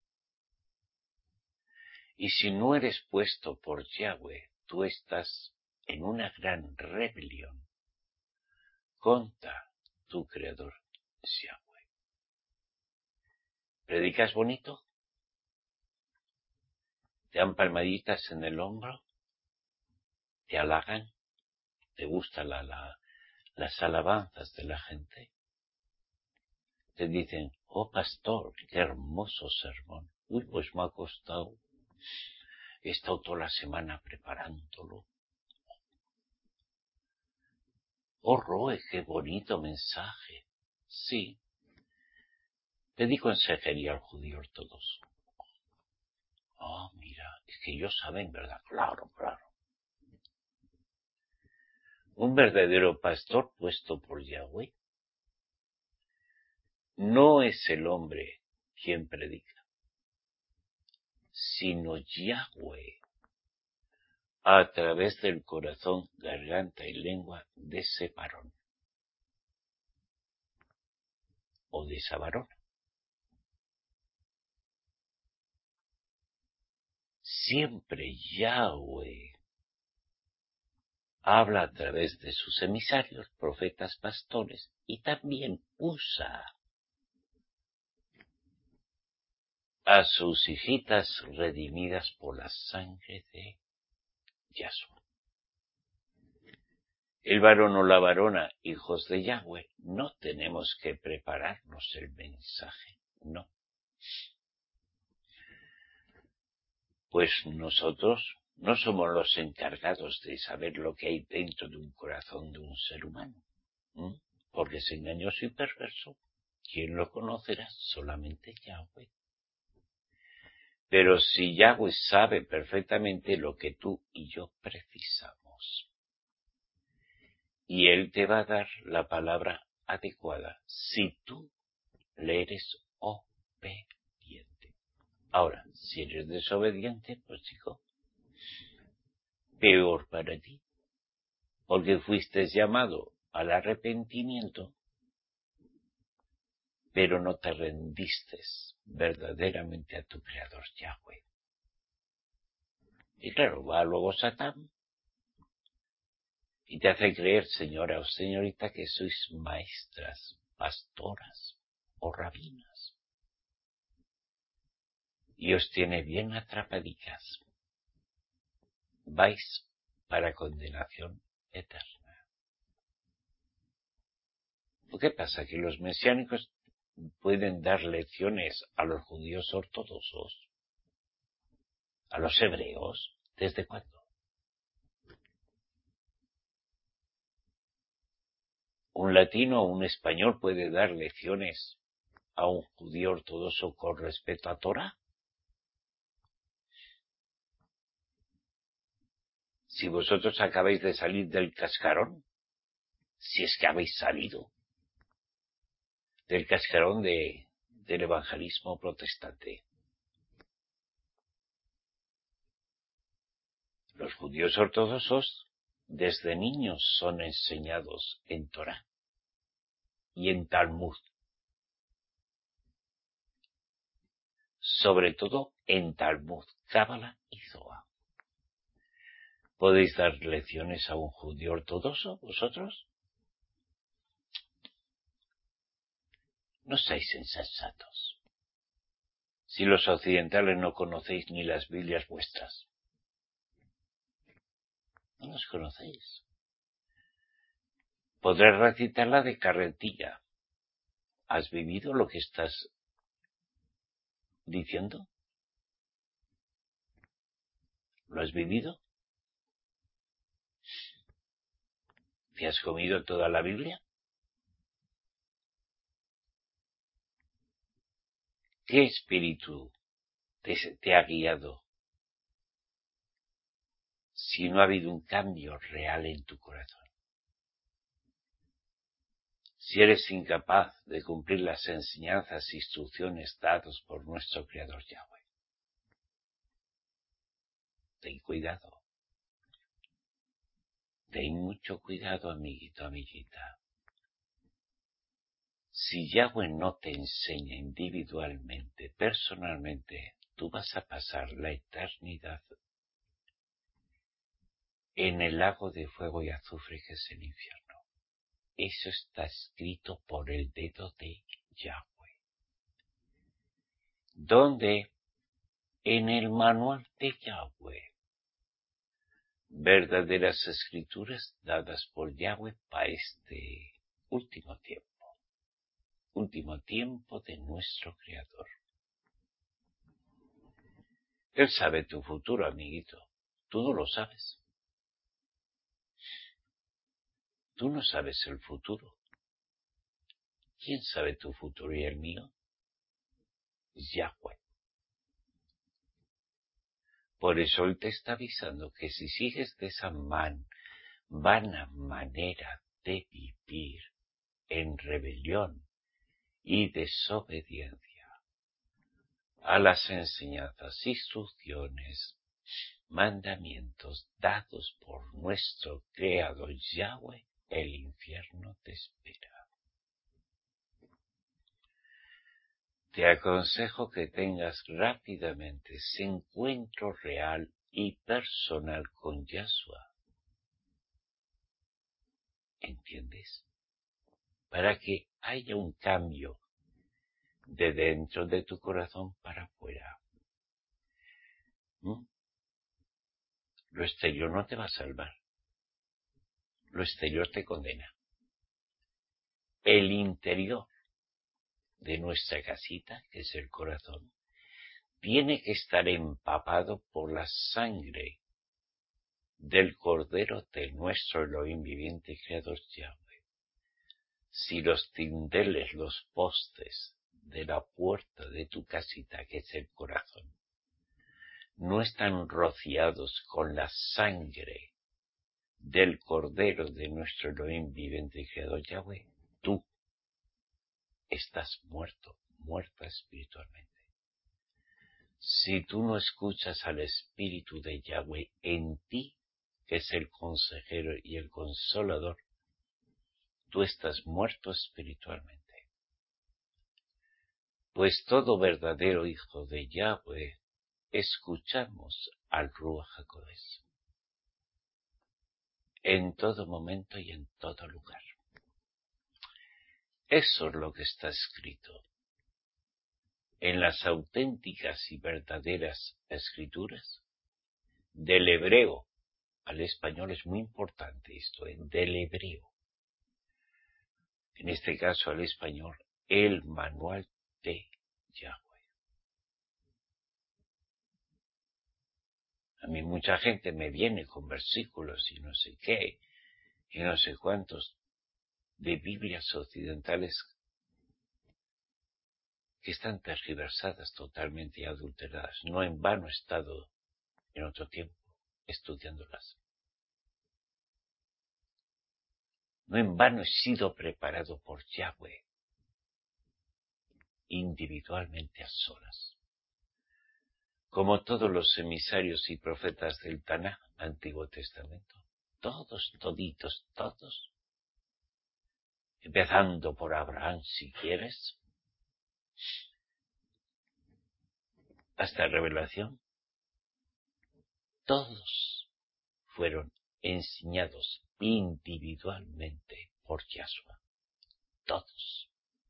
Y si no eres puesto por Yahweh, tú estás en una gran rebelión contra tu Creador Yahweh. ¿Predicas bonito? ¿Te dan palmaditas en el hombro? ¿Te halagan? ¿Te gustan la, la, las alabanzas de la gente? Te dicen, oh pastor, qué hermoso sermón. Uy, pues me ha costado. He estado toda la semana preparándolo. Oh, Roe, qué bonito mensaje. Sí. Pedí consejería al judío ortodoxo. Oh, mira, es que ellos saben, ¿verdad? Claro, claro. Un verdadero pastor puesto por Yahweh no es el hombre quien predica, sino Yahweh, a través del corazón, garganta y lengua de ese varón o de esa varona. Siempre Yahweh habla a través de sus emisarios, profetas, pastores, y también usa a sus hijitas redimidas por la sangre de Yahshua. El varón o la varona, hijos de Yahweh, no tenemos que prepararnos el mensaje. No. Pues nosotros no somos los encargados de saber lo que hay dentro de un corazón de un ser humano, ¿eh? Porque es engañoso y perverso. ¿Quién lo conocerá? Solamente Yahweh. Pero si Yahweh sabe perfectamente lo que tú y yo precisamos, y Él te va a dar la palabra adecuada si tú le eres obediente. Ahora, si eres desobediente, pues chico, peor para ti, porque fuiste llamado al arrepentimiento, pero no te rendiste verdaderamente a tu Creador Yahweh. Y claro, va luego Satán y te hace creer, señora o señorita, que sois maestras, pastoras o rabinas. Y os tiene bien atrapadicas. Vais para condenación eterna. ¿Qué pasa? Que los mesiánicos pueden dar lecciones a los judíos ortodoxos, a los hebreos. ¿Desde cuándo? ¿Un latino o un español puede dar lecciones a un judío ortodoxo con respecto a Torah? Si vosotros acabáis de salir del cascarón, si es que habéis salido del cascarón de, del evangelismo protestante. Los judíos ortodoxos desde niños son enseñados en Torah y en Talmud. Sobre todo en Talmud, Cábala y Zohar. ¿Podéis dar lecciones a un judío ortodoxo, vosotros? No seáis insensatos. Si los occidentales no conocéis ni las Biblias vuestras. No las conocéis. Podrás recitarla de carretilla. ¿Has vivido lo que estás diciendo? ¿Lo has vivido? ¿Te has comido toda la Biblia? ¿Qué espíritu te, te ha guiado si no ha habido un cambio real en tu corazón? Si eres incapaz de cumplir las enseñanzas e instrucciones dadas por nuestro Creador Yahweh. Ten cuidado. Ten mucho cuidado, amiguito, amiguita. Si Yahweh no te enseña individualmente, personalmente, tú vas a pasar la eternidad en el lago de fuego y azufre que es el infierno. Eso está escrito por el dedo de Yahweh. ¿Dónde? En el manual de Yahweh. Verdaderas escrituras dadas por Yahweh para este último tiempo. Último tiempo de nuestro Creador. Él sabe tu futuro, amiguito. Tú no lo sabes. Tú no sabes el futuro. ¿Quién sabe tu futuro y el mío? Yahweh. Por eso Él te está avisando que si sigues de esa man, vana manera de vivir en rebelión y desobediencia a las enseñanzas, instrucciones, mandamientos dados por nuestro Creador Yahweh, el infierno te espera. Te aconsejo que tengas rápidamente ese encuentro real y personal con Yahshua. ¿Entiendes? Para que haya un cambio de dentro de tu corazón para afuera. ¿Mm? Lo exterior no te va a salvar. Lo exterior te condena. El interior de nuestra casita, que es el corazón, tiene que estar empapado por la sangre del Cordero de nuestro Elohim viviente y creador Yahweh. Si los dinteles, los postes de la puerta de tu casita, que es el corazón, no están rociados con la sangre del Cordero de nuestro Elohim viviente y creador Yahweh, tú estás muerto, muerta espiritualmente. Si tú no escuchas al Espíritu de Yahweh en ti, que es el consejero y el consolador, tú estás muerto espiritualmente. Pues todo verdadero hijo de Yahweh escuchamos al Ruach HaKodesh en todo momento y en todo lugar. Eso es lo que está escrito en las auténticas y verdaderas escrituras del hebreo al español. Es muy importante esto, ¿eh? Del hebreo. En este caso al español, el manual de Yahweh. A mí mucha gente me viene con versículos y no sé qué, y no sé cuántos, de Biblias occidentales que están tergiversadas totalmente y adulteradas. No en vano he estado en otro tiempo estudiándolas. No en vano he sido preparado por Yahweh, individualmente a solas. Como todos los emisarios y profetas del Tanaj, Antiguo Testamento. Todos, toditos, todos. Empezando por Abraham, si quieres, hasta Revelación. Todos fueron enseñados individualmente por Yahshua. Todos.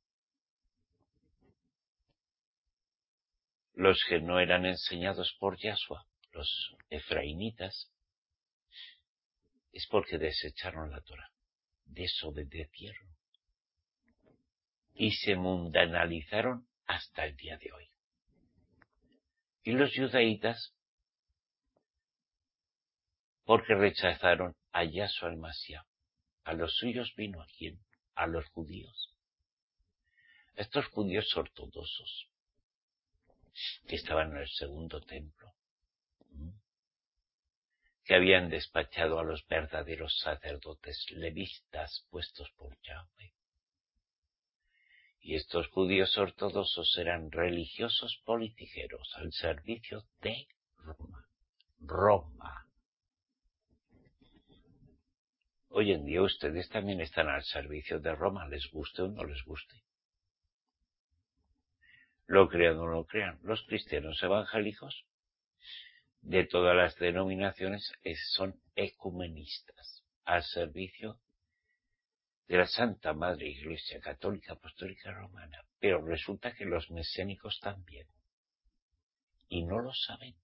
Los que no eran enseñados por Yahshua, los efraimitas, es porque desecharon la Torah, desobedecieron y se mundanalizaron hasta el día de hoy. Y los judaítas, porque rechazaron a Yahshua el Mashiach. A los suyos vino a quién, a los judíos. Estos judíos ortodoxos, que estaban en el segundo templo, que habían despachado a los verdaderos sacerdotes levitas puestos por Yahweh. Y estos judíos ortodoxos eran religiosos politiqueros al servicio de Roma. Roma. Hoy en día ustedes también están al servicio de Roma, les guste o no les guste. Lo crean o no lo crean. Los cristianos evangélicos de todas las denominaciones son ecumenistas, al servicio de la Santa Madre Iglesia Católica Apostólica Romana. Pero resulta que los mesiánicos también. Y no lo saben.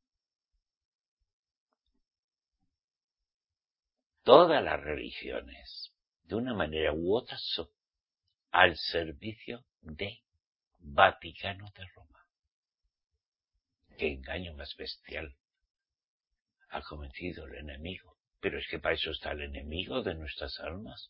Todas las religiones, de una manera u otra, son al servicio de Vaticano de Roma. Qué engaño más bestial ha cometido el enemigo. Pero es que para eso está el enemigo de nuestras almas.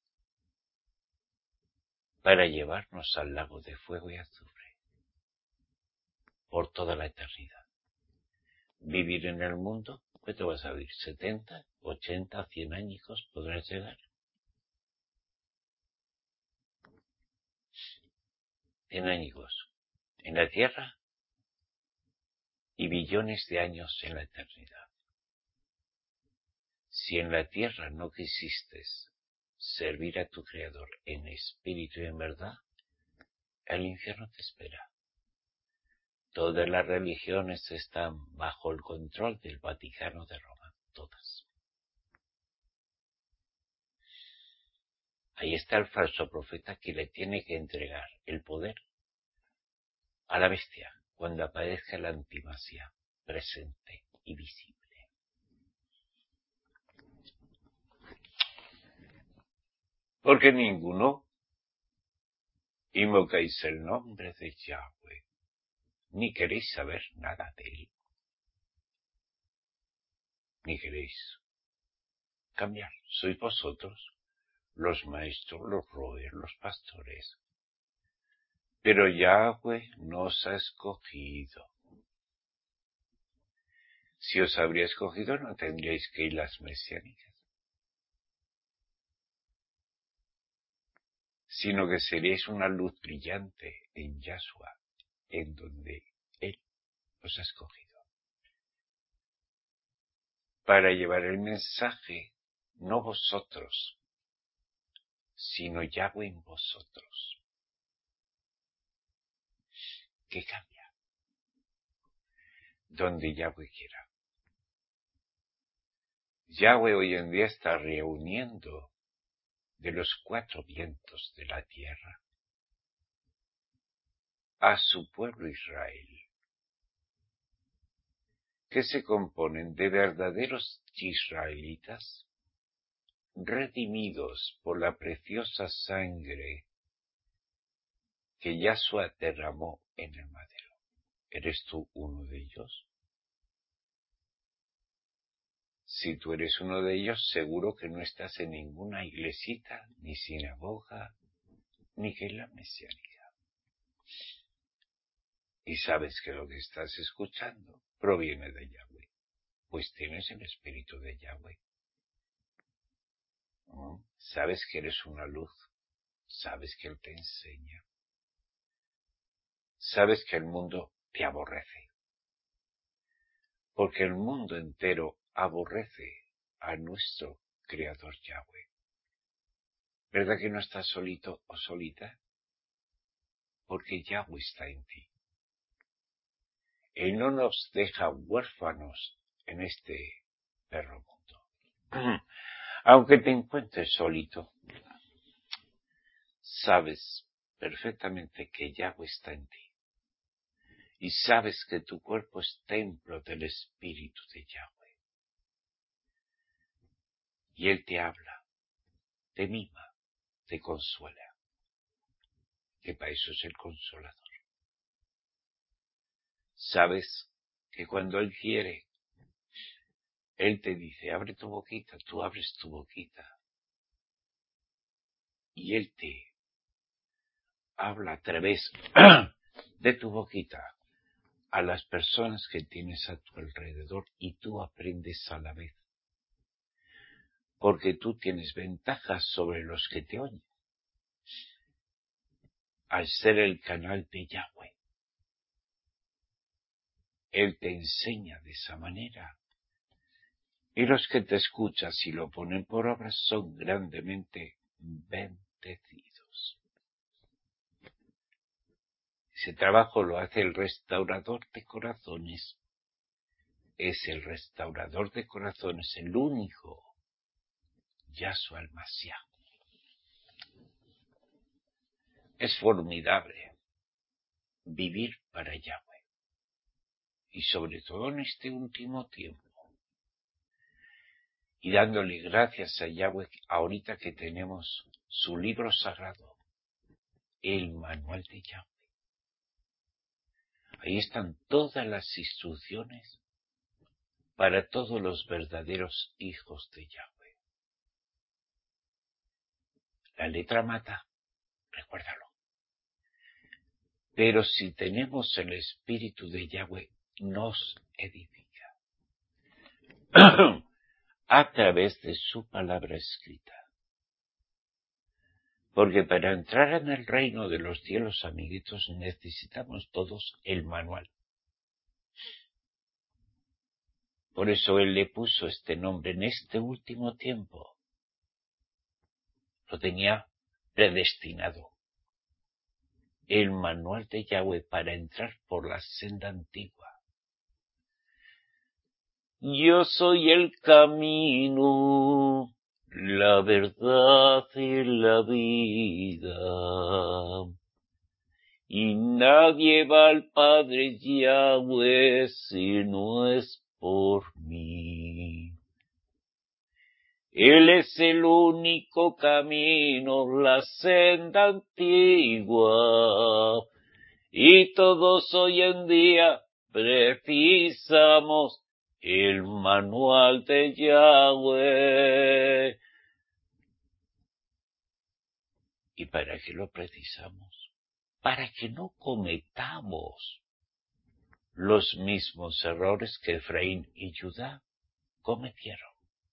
Para llevarnos al lago de fuego y azufre. Por toda la eternidad. Vivir en el mundo, ¿qué te vas a vivir? ¿setenta, ochenta, cien añicos podrás llegar? cien añicos en la tierra y billones de años en la eternidad. Si en la tierra no quisiste servir a tu Creador en espíritu y en verdad, el infierno te espera. Todas las religiones están bajo el control del Vaticano de Roma, todas. Ahí está el falso profeta que le tiene que entregar el poder a la bestia cuando aparezca la antimasia presente y visible. Porque ninguno invocáis el nombre de Yahweh, ni queréis saber nada de él, ni queréis cambiar. Sois vosotros los maestros, los roes, los pastores. Pero Yahweh nos ha escogido. Si os habría escogido, no tendríais que ir las mesiánicas, sino que seríais una luz brillante en Yahshua, en donde Él os ha escogido, para llevar el mensaje, no vosotros, sino Yahweh en vosotros. ¿Qué cambia? Donde Yahweh quiera. Yahweh hoy en día está reuniendo de los cuatro vientos de la tierra a su pueblo Israel, que se componen de verdaderos israelitas redimidos por la preciosa sangre que Yahshua derramó en el madero. ¿Eres tú uno de ellos? Si tú eres uno de ellos, seguro que no estás en ninguna iglesita, ni sinagoga, ni que en la mesiánica. Y sabes que lo que estás escuchando proviene de Yahweh, pues tienes el espíritu de Yahweh. ¿Mm? Sabes que eres una luz, sabes que Él te enseña, sabes que el mundo te aborrece, porque el mundo entero aborrece a nuestro Creador Yahweh. ¿Verdad que no estás solito o solita? Porque Yahweh está en ti. Él no nos deja huérfanos en este perro mundo. Aunque te encuentres solito, sabes perfectamente que Yahweh está en ti. Y sabes que tu cuerpo es templo del Espíritu de Yahweh. Y Él te habla, te mima, te consuela. Que para eso es el Consolador. Sabes que cuando Él quiere, Él te dice, abre tu boquita, tú abres tu boquita. Y Él te habla a través de tu boquita a las personas que tienes a tu alrededor y tú aprendes a la vez. Porque tú tienes ventajas sobre los que te oyen. Al ser el canal de Yahweh, Él te enseña de esa manera. Y los que te escuchan y lo ponen por obra son grandemente bendecidos. Ese trabajo lo hace el restaurador de corazones. Es el restaurador de corazones, el único, Yahshua el Mashiach. Es formidable vivir para Yahweh. Y sobre todo en este último tiempo. Y dándole gracias a Yahweh ahorita que tenemos su libro sagrado, el manual de Yahweh. Ahí están todas las instrucciones para todos los verdaderos hijos de Yahweh. La letra mata, recuérdalo. Pero si tenemos el espíritu de Yahweh, nos edifica. A través de su palabra escrita. Porque para entrar en el reino de los cielos, amiguitos, necesitamos todos el manual. Por eso Él le puso este nombre en este último tiempo. Lo tenía predestinado. El manual de Yahweh para entrar por la senda antigua. Yo soy el camino, la verdad y la vida. Y nadie va al Padre Yahweh si no es por mí. Él es el único camino, la senda antigua. Y todos hoy en día precisamos el manual de Yahweh. ¿Y para qué lo precisamos? Para que no cometamos los mismos errores que Efraín y Judá cometieron.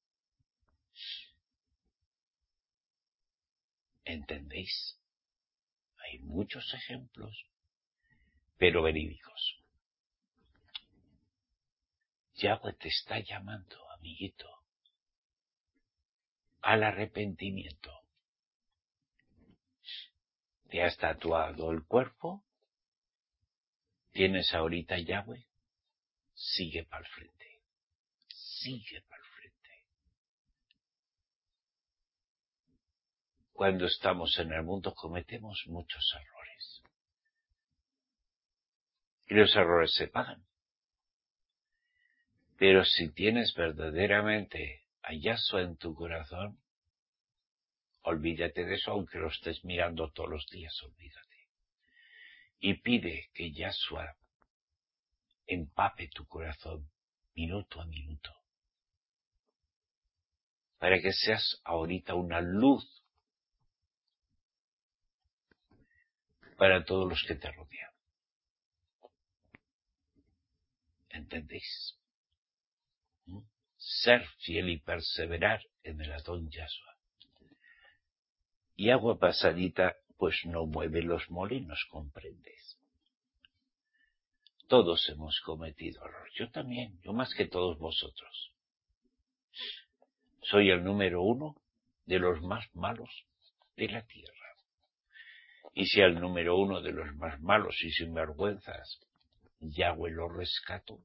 ¿Entendéis? Hay muchos ejemplos, pero verídicos. Yahweh te está llamando, amiguito, al arrepentimiento. ¿Te has tatuado el cuerpo? ¿Tienes ahorita Yahweh? Sigue para el frente. Sigue para el frente. Cuando estamos en el mundo cometemos muchos errores. Y los errores se pagan. Pero si tienes verdaderamente a Yahshua en tu corazón, olvídate de eso, aunque lo estés mirando todos los días, olvídate. Y pide que Yahshua empape tu corazón minuto a minuto, para que seas ahorita una luz para todos los que te rodean. ¿Entendéis? ¿Mm? Ser fiel y perseverar en el Adón Yahshua. Y agua pasadita, pues no mueve los molinos, ¿comprendes? Todos hemos cometido error. Yo también, yo más que todos vosotros. Soy el número uno de los más malos de la tierra. Y si al número uno de los más malos y sinvergüenzas Yahweh lo rescató,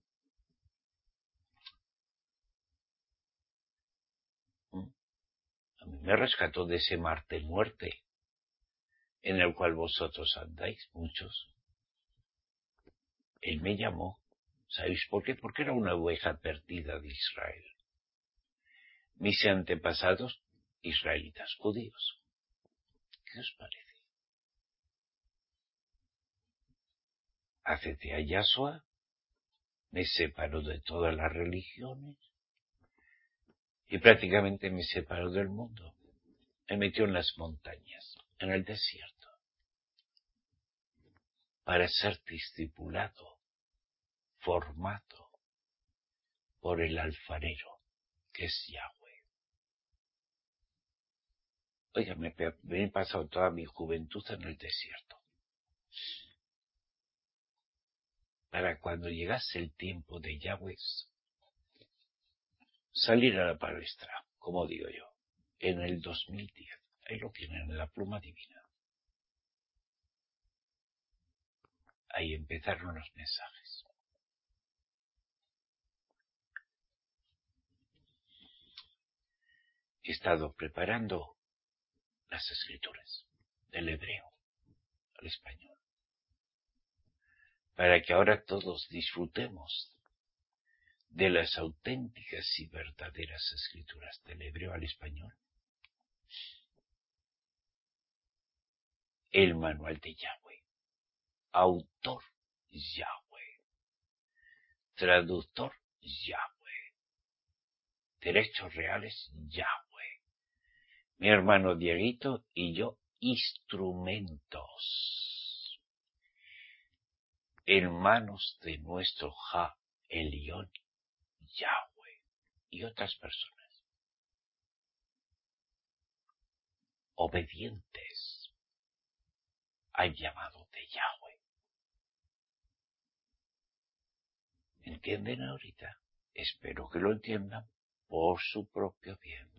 ¿Mm? A mí me rescató de ese mar de muerte en el cual vosotros andáis, muchos. Él me llamó. ¿Sabéis por qué? Porque era una oveja perdida de Israel. Mis antepasados, israelitas judíos. ¿Qué os parece? Acepté a Yahshua, me separó de todas las religiones y prácticamente me separó del mundo. Me metió en las montañas, en el desierto, para ser discipulado, formado por el alfarero, que es Yahweh. Oiga, me, me he pasado toda mi juventud en el desierto. Para cuando llegase el tiempo de Yahweh, salir a la palestra, como digo yo, en el dos mil diez. Ahí lo tienen, en la pluma divina. Ahí empezaron los mensajes. He estado preparando las escrituras del hebreo al español, para que ahora todos disfrutemos de las auténticas y verdaderas escrituras del hebreo al español. El manual de Yahweh, autor Yahweh, traductor Yahweh, derechos reales Yahweh, mi hermano Dieguito y yo instrumentos en manos de nuestro Ja Elión Yahweh y otras personas obedientes al llamado de Yahweh. ¿Entienden ahorita? Espero que lo entiendan por su propio bien.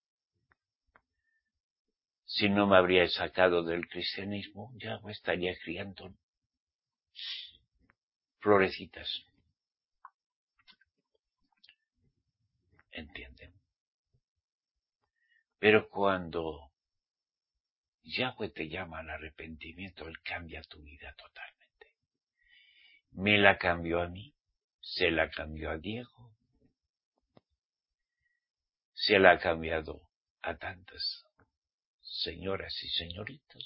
Si no me habría sacado del cristianismo, Yahweh estaría criando florecitas. ¿Entienden? Pero cuando Yahweh te llama al arrepentimiento, Él cambia tu vida totalmente. Me la cambió a mí, se la cambió a Diego, se le ha cambiado a tantas señoras y señoritas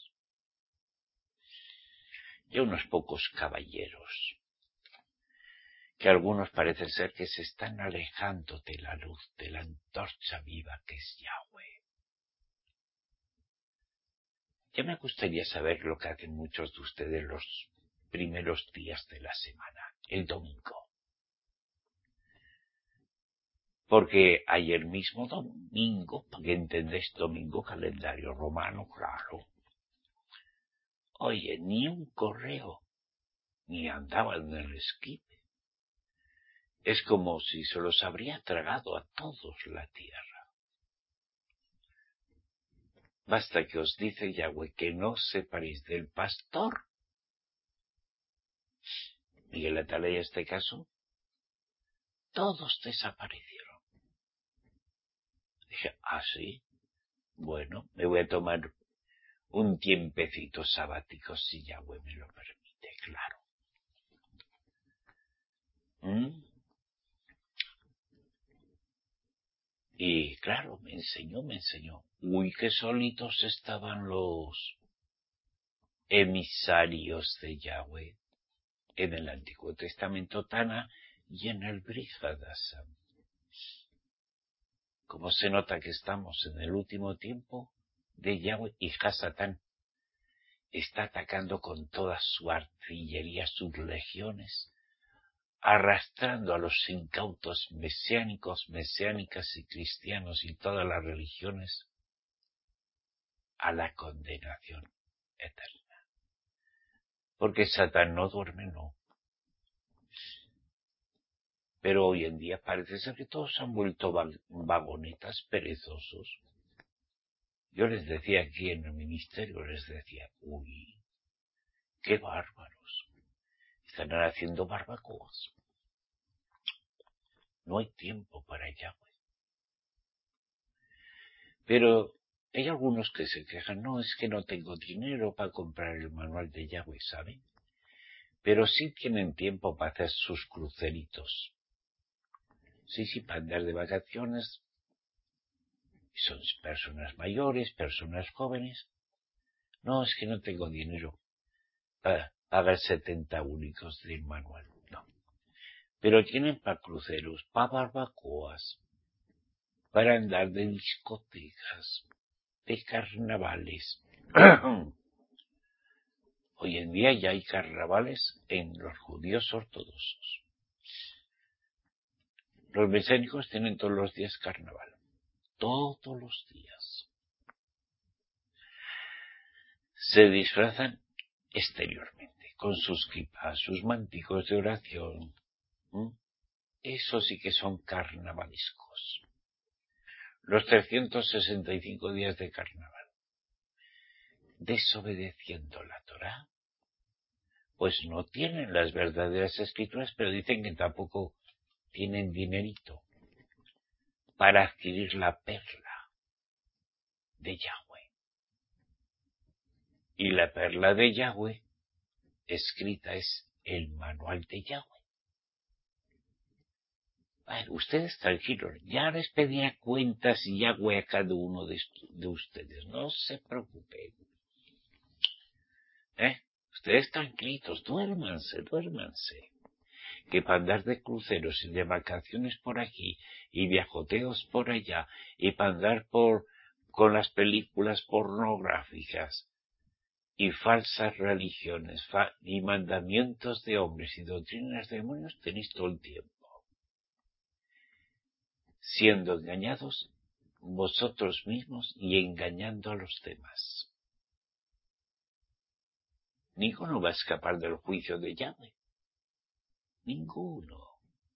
y a unos pocos caballeros, que algunos parece ser que se están alejando de la luz, de la antorcha viva que es Yahweh. Ya me gustaría saber lo que hacen muchos de ustedes los primeros días de la semana, el domingo. Porque ayer mismo domingo, para que entendéis, domingo calendario romano, claro. Oye, ni un correo, ni andaba en el esquife. Es como si se los habría tragado a todos la tierra. Basta que os dice Yahweh que no os separéis del pastor. Y en la atalaya, este caso, todos desaparecieron. Dije, ¿ah, sí? Bueno, me voy a tomar un tiempecito sabático si Yahweh me lo permite, claro. ¿Mm? Y claro, me enseñó, me enseñó. Uy, qué solitos estaban los emisarios de Yahweh en el Antiguo Testamento Tana y en el Brit Hadashah. Como se nota que estamos en el último tiempo de Yahweh, y Hasatán está atacando con toda su artillería, sus legiones, arrastrando a los incautos mesiánicos, mesiánicas y cristianos y todas las religiones a la condenación eterna. Porque Satán no duerme, no. Pero hoy en día parece ser que todos han vuelto vagonetas, perezosos. Yo les decía aquí en el ministerio, les decía, uy, qué bárbaros. Están haciendo barbacoas. No hay tiempo para Yahweh. Pero hay algunos que se quejan, no, es que no tengo dinero para comprar el manual de Yahweh, ¿saben? Pero sí tienen tiempo para hacer sus cruceritos. Sí, sí, para andar de vacaciones. Son personas mayores, personas jóvenes. No, es que no tengo dinero para pagar setenta únicos del manual. No. Pero tienen para cruceros, para barbacoas, para andar de discotecas, de carnavales. Hoy en día ya hay carnavales en los judíos ortodoxos. Los mesiánicos tienen todos los días carnaval. Todos los días. Se disfrazan exteriormente, con sus kippahs, sus mánticos de oración. ¿Mm? Eso sí que son carnavalescos. Los trescientos sesenta y cinco días de carnaval. Desobedeciendo la Torá, pues no tienen las verdaderas escrituras, pero dicen que tampoco tienen dinerito para adquirir la perla de Yahweh. Y la perla de Yahweh escrita es el manual de Yahweh. Bueno, ustedes tranquilos, ya les pedirá cuentas Yahweh a cada uno de, de ustedes, no se preocupen. ¿Eh? Ustedes tranquilos, duérmanse, duérmanse. Que para andar de cruceros y de vacaciones por aquí y viajoteos por allá y para andar por con las películas pornográficas y falsas religiones fa y mandamientos de hombres y doctrinas de demonios, tenéis todo el tiempo. Siendo engañados vosotros mismos y engañando a los demás. Ninguno va a escapar del juicio de Yahweh. Ninguno.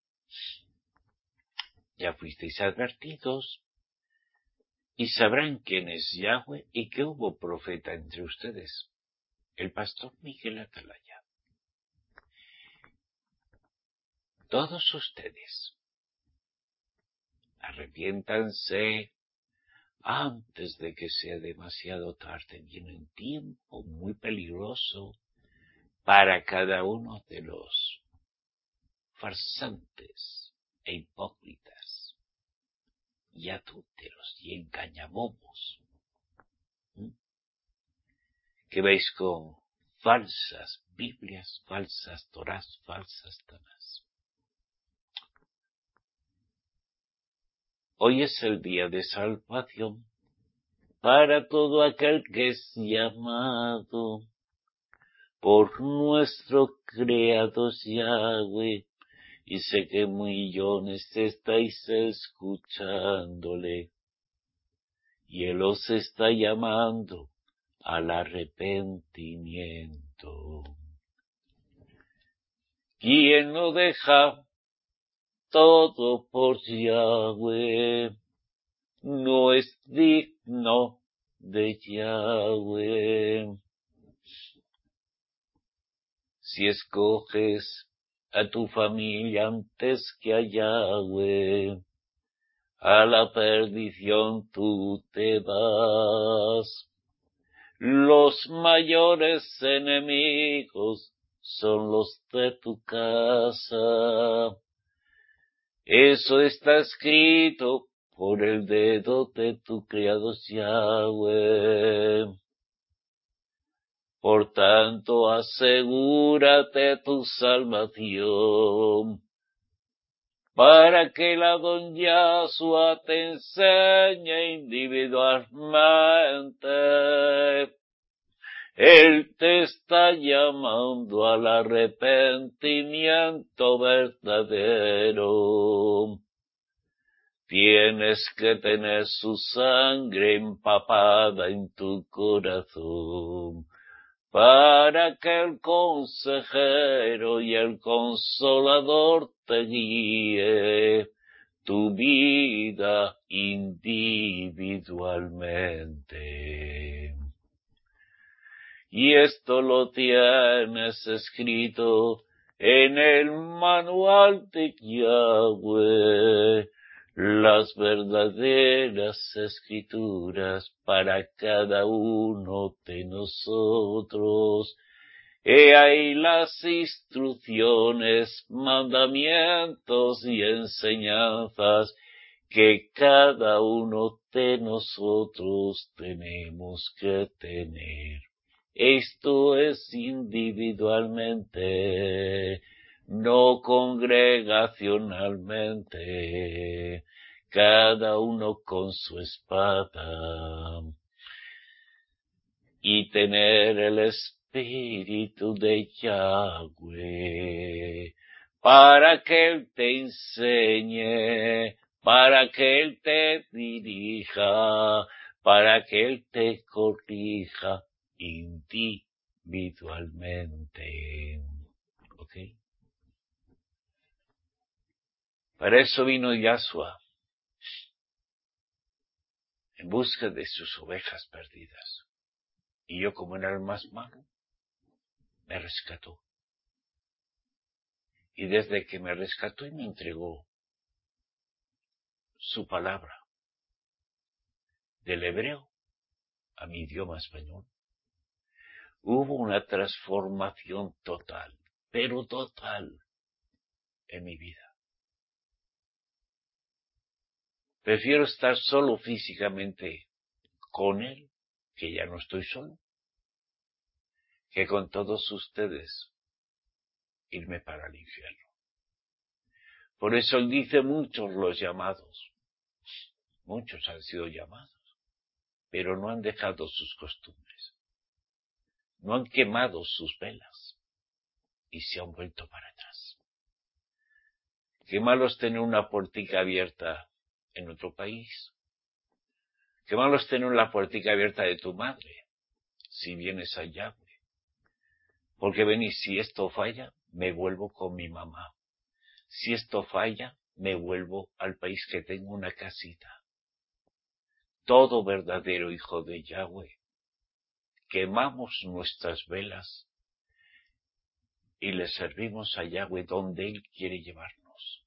Ya fuisteis advertidos y sabrán quién es Yahweh y que hubo profeta entre ustedes, el pastor Miguel Atalaya. Todos ustedes arrepiéntanse antes de que sea demasiado tarde. Viene un tiempo muy peligroso para cada uno de los farsantes e hipócritas. y adúlteros y engañabobos, ¿Mm? que vais con falsas Biblias, falsas Torás, falsas Tanás. Hoy es el día de salvación para todo aquel que es llamado por nuestro Creador Yahweh, y sé que millones estáis escuchándole, y Él os está llamando al arrepentimiento. ¿Quién no deja todo por Yahweh? No es digno de Yahweh. Si escoges a tu familia antes que a Yahweh, a la perdición tú te vas. Los mayores enemigos son los de tu casa. Eso está escrito por el dedo de tu Creador Yahweh. Por tanto, asegúrate tu salvación, para que la don Yahshua te enseñe individualmente. Él te está llamando al arrepentimiento verdadero. Tienes que tener su sangre empapada en tu corazón, para que el consejero y el consolador te guíe tu vida individualmente. Y esto lo tienes escrito en el manual de Yahweh, las verdaderas escrituras para cada uno de nosotros. He ahí las instrucciones, mandamientos y enseñanzas que cada uno de nosotros tenemos que tener. Esto es individualmente, no congregacionalmente, cada uno con su espada, y tener el Espíritu de Yahweh, para que Él te enseñe, para que Él te dirija, para que Él te corrija individualmente. ¿Ok? Para eso vino Yahshua, en busca de sus ovejas perdidas. Y yo, como era el más malo, me rescató. Y desde que me rescató y me entregó su palabra, del hebreo a mi idioma español, hubo una transformación total, pero total, en mi vida. Prefiero estar solo físicamente con Él, que ya no estoy solo, que con todos ustedes irme para el infierno. Por eso Él dice muchos los llamados, muchos han sido llamados, pero no han dejado sus costumbres, no han quemado sus velas y se han vuelto para atrás. Qué malo es tener una puertica abierta en otro país. Qué malo es tener la puertica abierta de tu madre si vienes a Yahweh. Porque ven, y si esto falla, me vuelvo con mi mamá. Si esto falla, me vuelvo al país que tengo una casita. Todo verdadero hijo de Yahweh, quemamos nuestras velas y le servimos a Yahweh donde Él quiere llevarnos.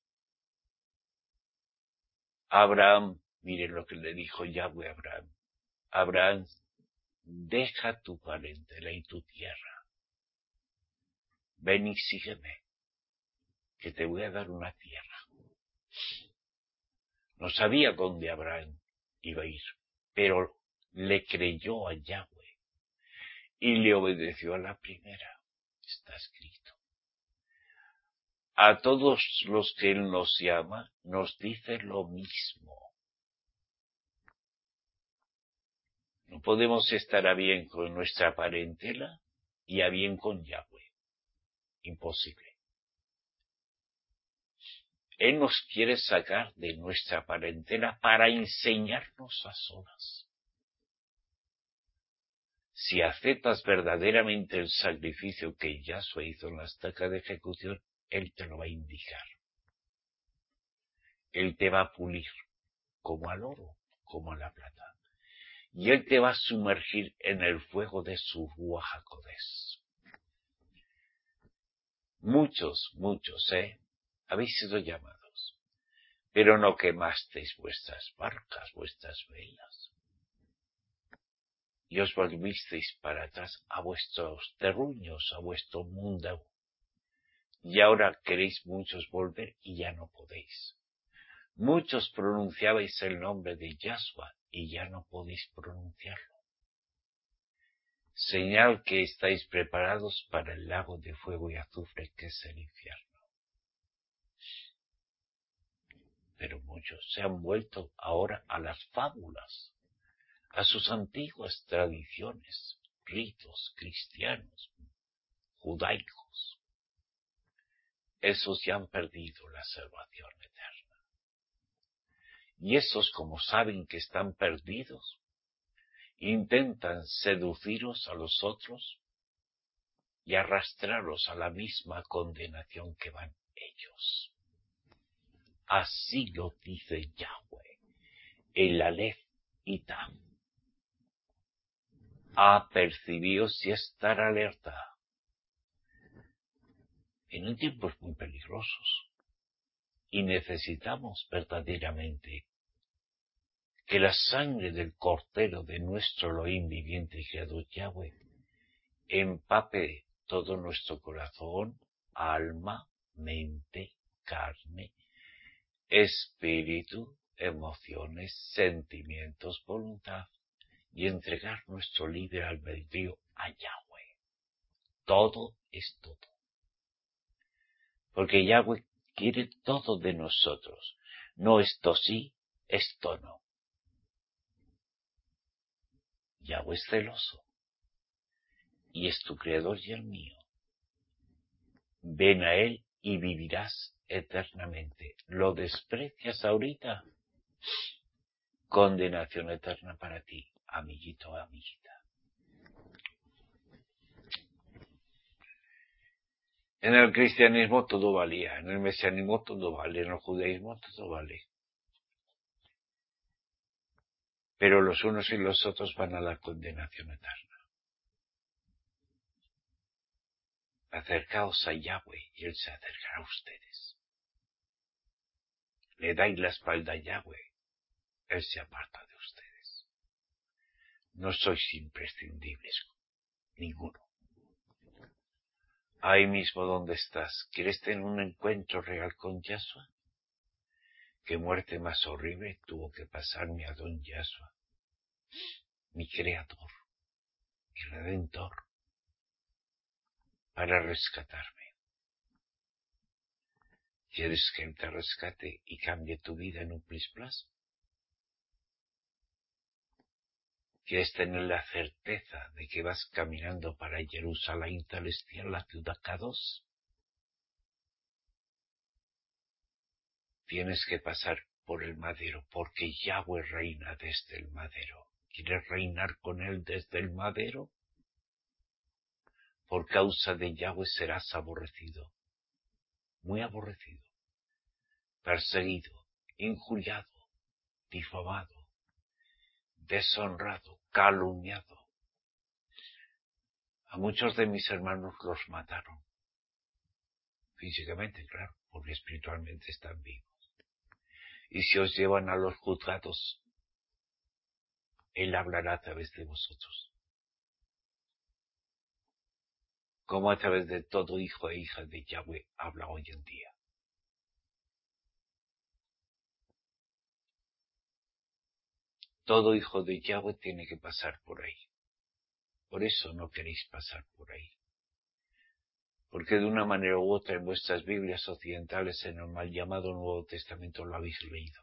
Abraham, miren lo que le dijo Yahweh a Abraham. Abraham, deja tu parentela y tu tierra. Ven y sígueme, que te voy a dar una tierra. No sabía dónde Abraham iba a ir, pero le creyó a Yahweh y le obedeció a la primera. Está escrito. A todos los que Él nos llama, nos dice lo mismo. No podemos estar a bien con nuestra parentela y a bien con Yahweh. Imposible. Él nos quiere sacar de nuestra parentela para enseñarnos a solas. Si aceptas verdaderamente el sacrificio que Yahshua hizo en la estaca de ejecución, Él te lo va a indicar. Él te va a pulir como al oro, como a la plata. Y Él te va a sumergir en el fuego de su Ruach HaKodesh. Muchos, muchos, ¿eh? Habéis sido llamados, pero no quemasteis vuestras barcas, vuestras velas. Y os volvisteis para atrás a vuestros terruños, a vuestro mundo. Y ahora queréis muchos volver y ya no podéis. Muchos pronunciabais el nombre de Yahshua y ya no podéis pronunciarlo. Señal que estáis preparados para el lago de fuego y azufre que es el infierno. Pero muchos se han vuelto ahora a las fábulas, a sus antiguas tradiciones, ritos cristianos, judaicos. Esos ya han perdido la salvación eterna. Y esos, como saben que están perdidos, intentan seduciros a los otros y arrastraros a la misma condenación que van ellos. Así lo dice Yahweh, el Aleph y Tam. Apercibíos y estar alerta. En tiempos muy peligrosos. Y necesitamos verdaderamente que la sangre del Cordero de nuestro Elohim viviente y creador Yahweh empape todo nuestro corazón, alma, mente, carne, espíritu, emociones, sentimientos, voluntad, y entregar nuestro libre albedrío a Yahweh. Todo es todo. Porque Yahweh quiere todo de nosotros. No esto sí, esto no. Yahweh es celoso. Y es tu creador y el mío. Ven a Él y vivirás eternamente. ¿Lo desprecias ahorita? Condenación eterna para ti, amiguito o amiguita. En el cristianismo todo valía, en el mesianismo todo vale, en el judaísmo todo vale. Pero los unos y los otros van a la condenación eterna. Acercaos a Yahweh y Él se acercará a ustedes. Le dais la espalda a Yahweh, Él se aparta de ustedes. No sois imprescindibles, ninguno. Ahí mismo donde estás, ¿quieres tener un encuentro real con Yahshua? ¿Qué muerte más horrible tuvo que pasar mi Adón Yahshua, mi Creador, mi Redentor, para rescatarme? ¿Quieres que Él te rescate y cambie tu vida en un plis plas? ¿Quieres tener la certeza de que vas caminando para Jerusalén celestial, la ciudad Kadosh? Tienes que pasar por el madero, porque Yahweh reina desde el madero. ¿Quieres reinar con Él desde el madero? Por causa de Yahweh serás aborrecido, muy aborrecido, perseguido, injuriado, difamado, deshonrado, calumniado. A muchos de mis hermanos los mataron, físicamente, claro, porque espiritualmente están vivos. Y si os llevan a los juzgados, Él hablará a través de vosotros. Como a través de todo hijo e hija de Yahweh habla hoy en día. Todo hijo de Yahweh tiene que pasar por ahí. Por eso no queréis pasar por ahí. Porque de una manera u otra en vuestras Biblias occidentales, en el mal llamado Nuevo Testamento, lo habéis leído.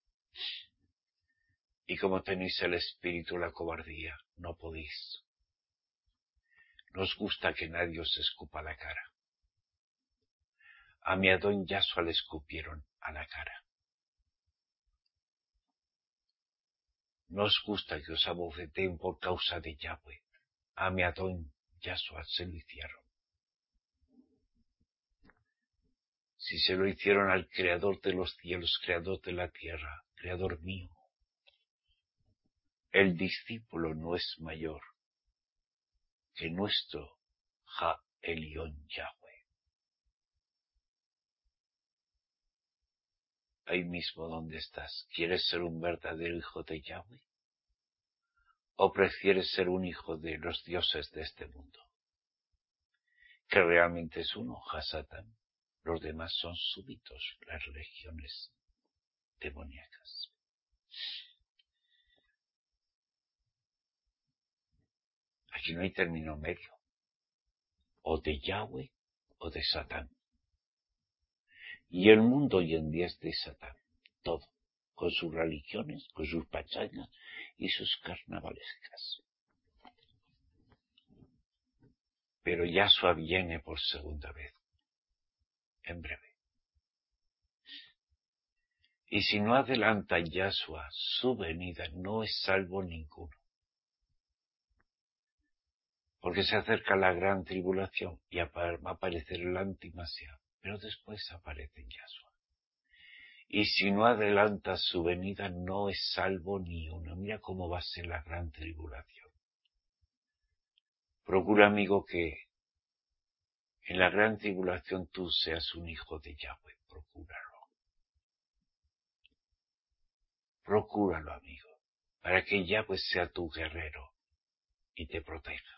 Y como tenéis el espíritu de la cobardía, no podéis. Nos gusta que nadie os escupa la cara. A mi Adón Yahshua le escupieron a la cara. Nos gusta que os abofeteen por causa de Yahweh. A mi Adón Yahshua se lo hicieron. Si se lo hicieron al Creador de los cielos, Creador de la tierra, Creador mío, el discípulo no es mayor que nuestro Ja Elión Yahweh. Ahí mismo donde estás, ¿quieres ser un verdadero hijo de Yahweh? ¿O prefieres ser un hijo de los dioses de este mundo? Que realmente es uno, Hasatán. Los demás son súbitos, las religiones demoníacas. Aquí no hay término medio. O de Yahweh o de Satán. Y el mundo hoy en día es de Satán. Todo. Con sus religiones, con sus pachainas y sus carnavalescas. Pero Yahshua viene por segunda vez. En breve. Y si no adelanta Yahshua su venida, no es salvo ninguno. Porque se acerca la gran tribulación y va a aparecer el antimasía, pero después aparece Yahshua. Y si no adelanta su venida, no es salvo ni uno. Mira cómo va a ser la gran tribulación. Procura, amigo, que en la gran tribulación tú seas un hijo de Yahweh. Procúralo. Procúralo, amigo, para que Yahweh sea tu guerrero y te proteja.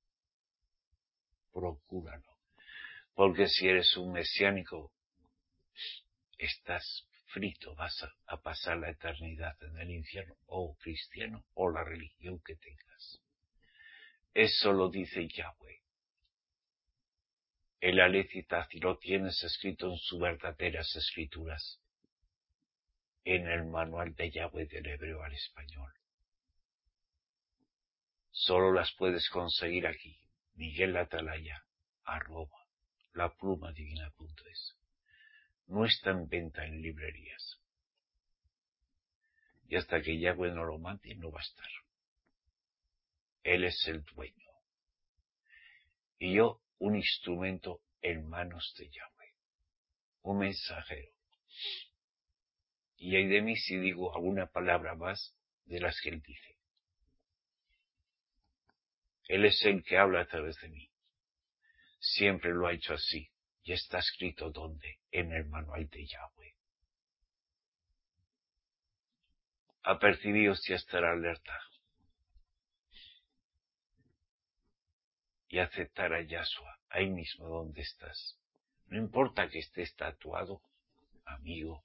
Procúralo. Porque si eres un mesiánico, estás frito, vas a, a pasar la eternidad en el infierno, o cristiano, o la religión que tengas. Eso lo dice Yahweh. El Aleph y Taf lo tienes escrito en sus verdaderas escrituras, en el manual de Yahweh del hebreo al español. Solo las puedes conseguir aquí, Miguel Atalaya, arroba, laplumadivina.es. No está en venta en librerías. Y hasta que Yahweh no lo mande, no va a estar. Él es el dueño. Y yo, un instrumento en manos de Yahweh. Un mensajero. Y hay de mí si digo alguna palabra más de las que él dice. Él es el que habla a través de mí. Siempre lo ha hecho así. Y está escrito ¿dónde? En el manual de Yahweh. Apercibíos y estar alerta. Y aceptar a Yahshua, ahí mismo donde estás. No importa que estés tatuado, amigo.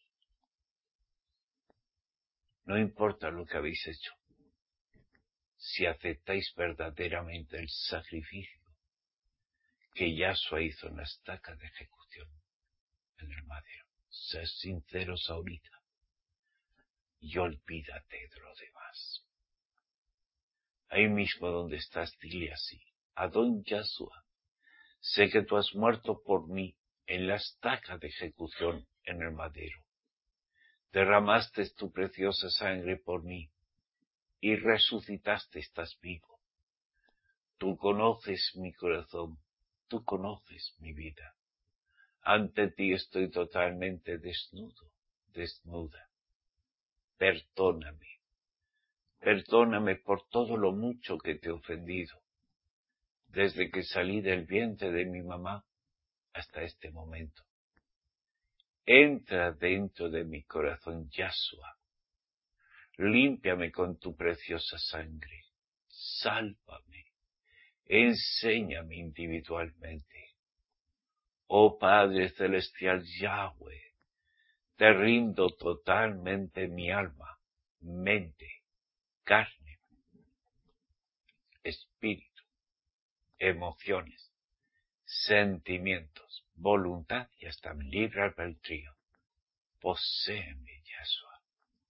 No importa lo que habéis hecho. Si aceptáis verdaderamente el sacrificio que Yahshua hizo en la estaca de ejecución, en el madero. Sed sinceros ahorita y olvídate de lo demás. Ahí mismo donde estás, dile así: Adón Yahshua, sé que tú has muerto por mí en la estaca de ejecución en el madero. Derramaste tu preciosa sangre por mí y resucitaste, estás vivo. Tú conoces mi corazón, tú conoces mi vida. Ante ti estoy totalmente desnudo, desnuda. Perdóname, perdóname por todo lo mucho que te he ofendido, desde que salí del vientre de mi mamá hasta este momento. Entra dentro de mi corazón, Yahshua. Límpiame con tu preciosa sangre. Sálvame. Enséñame individualmente. Oh Padre Celestial Yahweh, te rindo totalmente mi alma, mente, carne, espíritu, emociones, sentimientos, voluntad y hasta mi libre albedrío. Poséeme, Yahshua.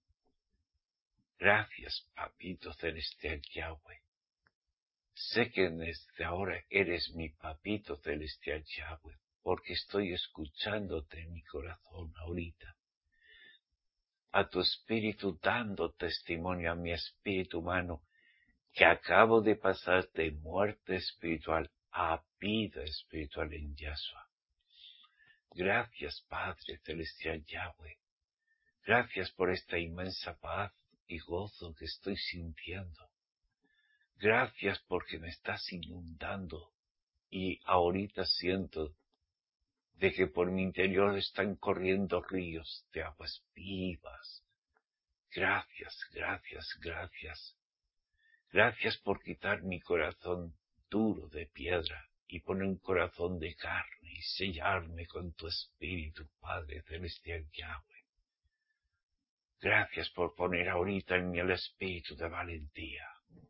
Gracias, Papito Celestial Yahweh. Sé que desde ahora eres mi Papito Celestial Yahweh, porque estoy escuchándote en mi corazón ahorita. A tu espíritu dando testimonio a mi espíritu humano, que acabo de pasar de muerte espiritual a vida espiritual en Yahshua. Gracias, Padre Celestial Yahweh. Gracias por esta inmensa paz y gozo que estoy sintiendo. Gracias porque me estás inundando y ahorita siento de que por mi interior están corriendo ríos de aguas vivas. Gracias, gracias, gracias. Gracias por quitar mi corazón duro de piedra y poner un corazón de carne y sellarme con tu espíritu, Padre Celestial Yahweh. Gracias por poner ahorita en mí el espíritu de valentía.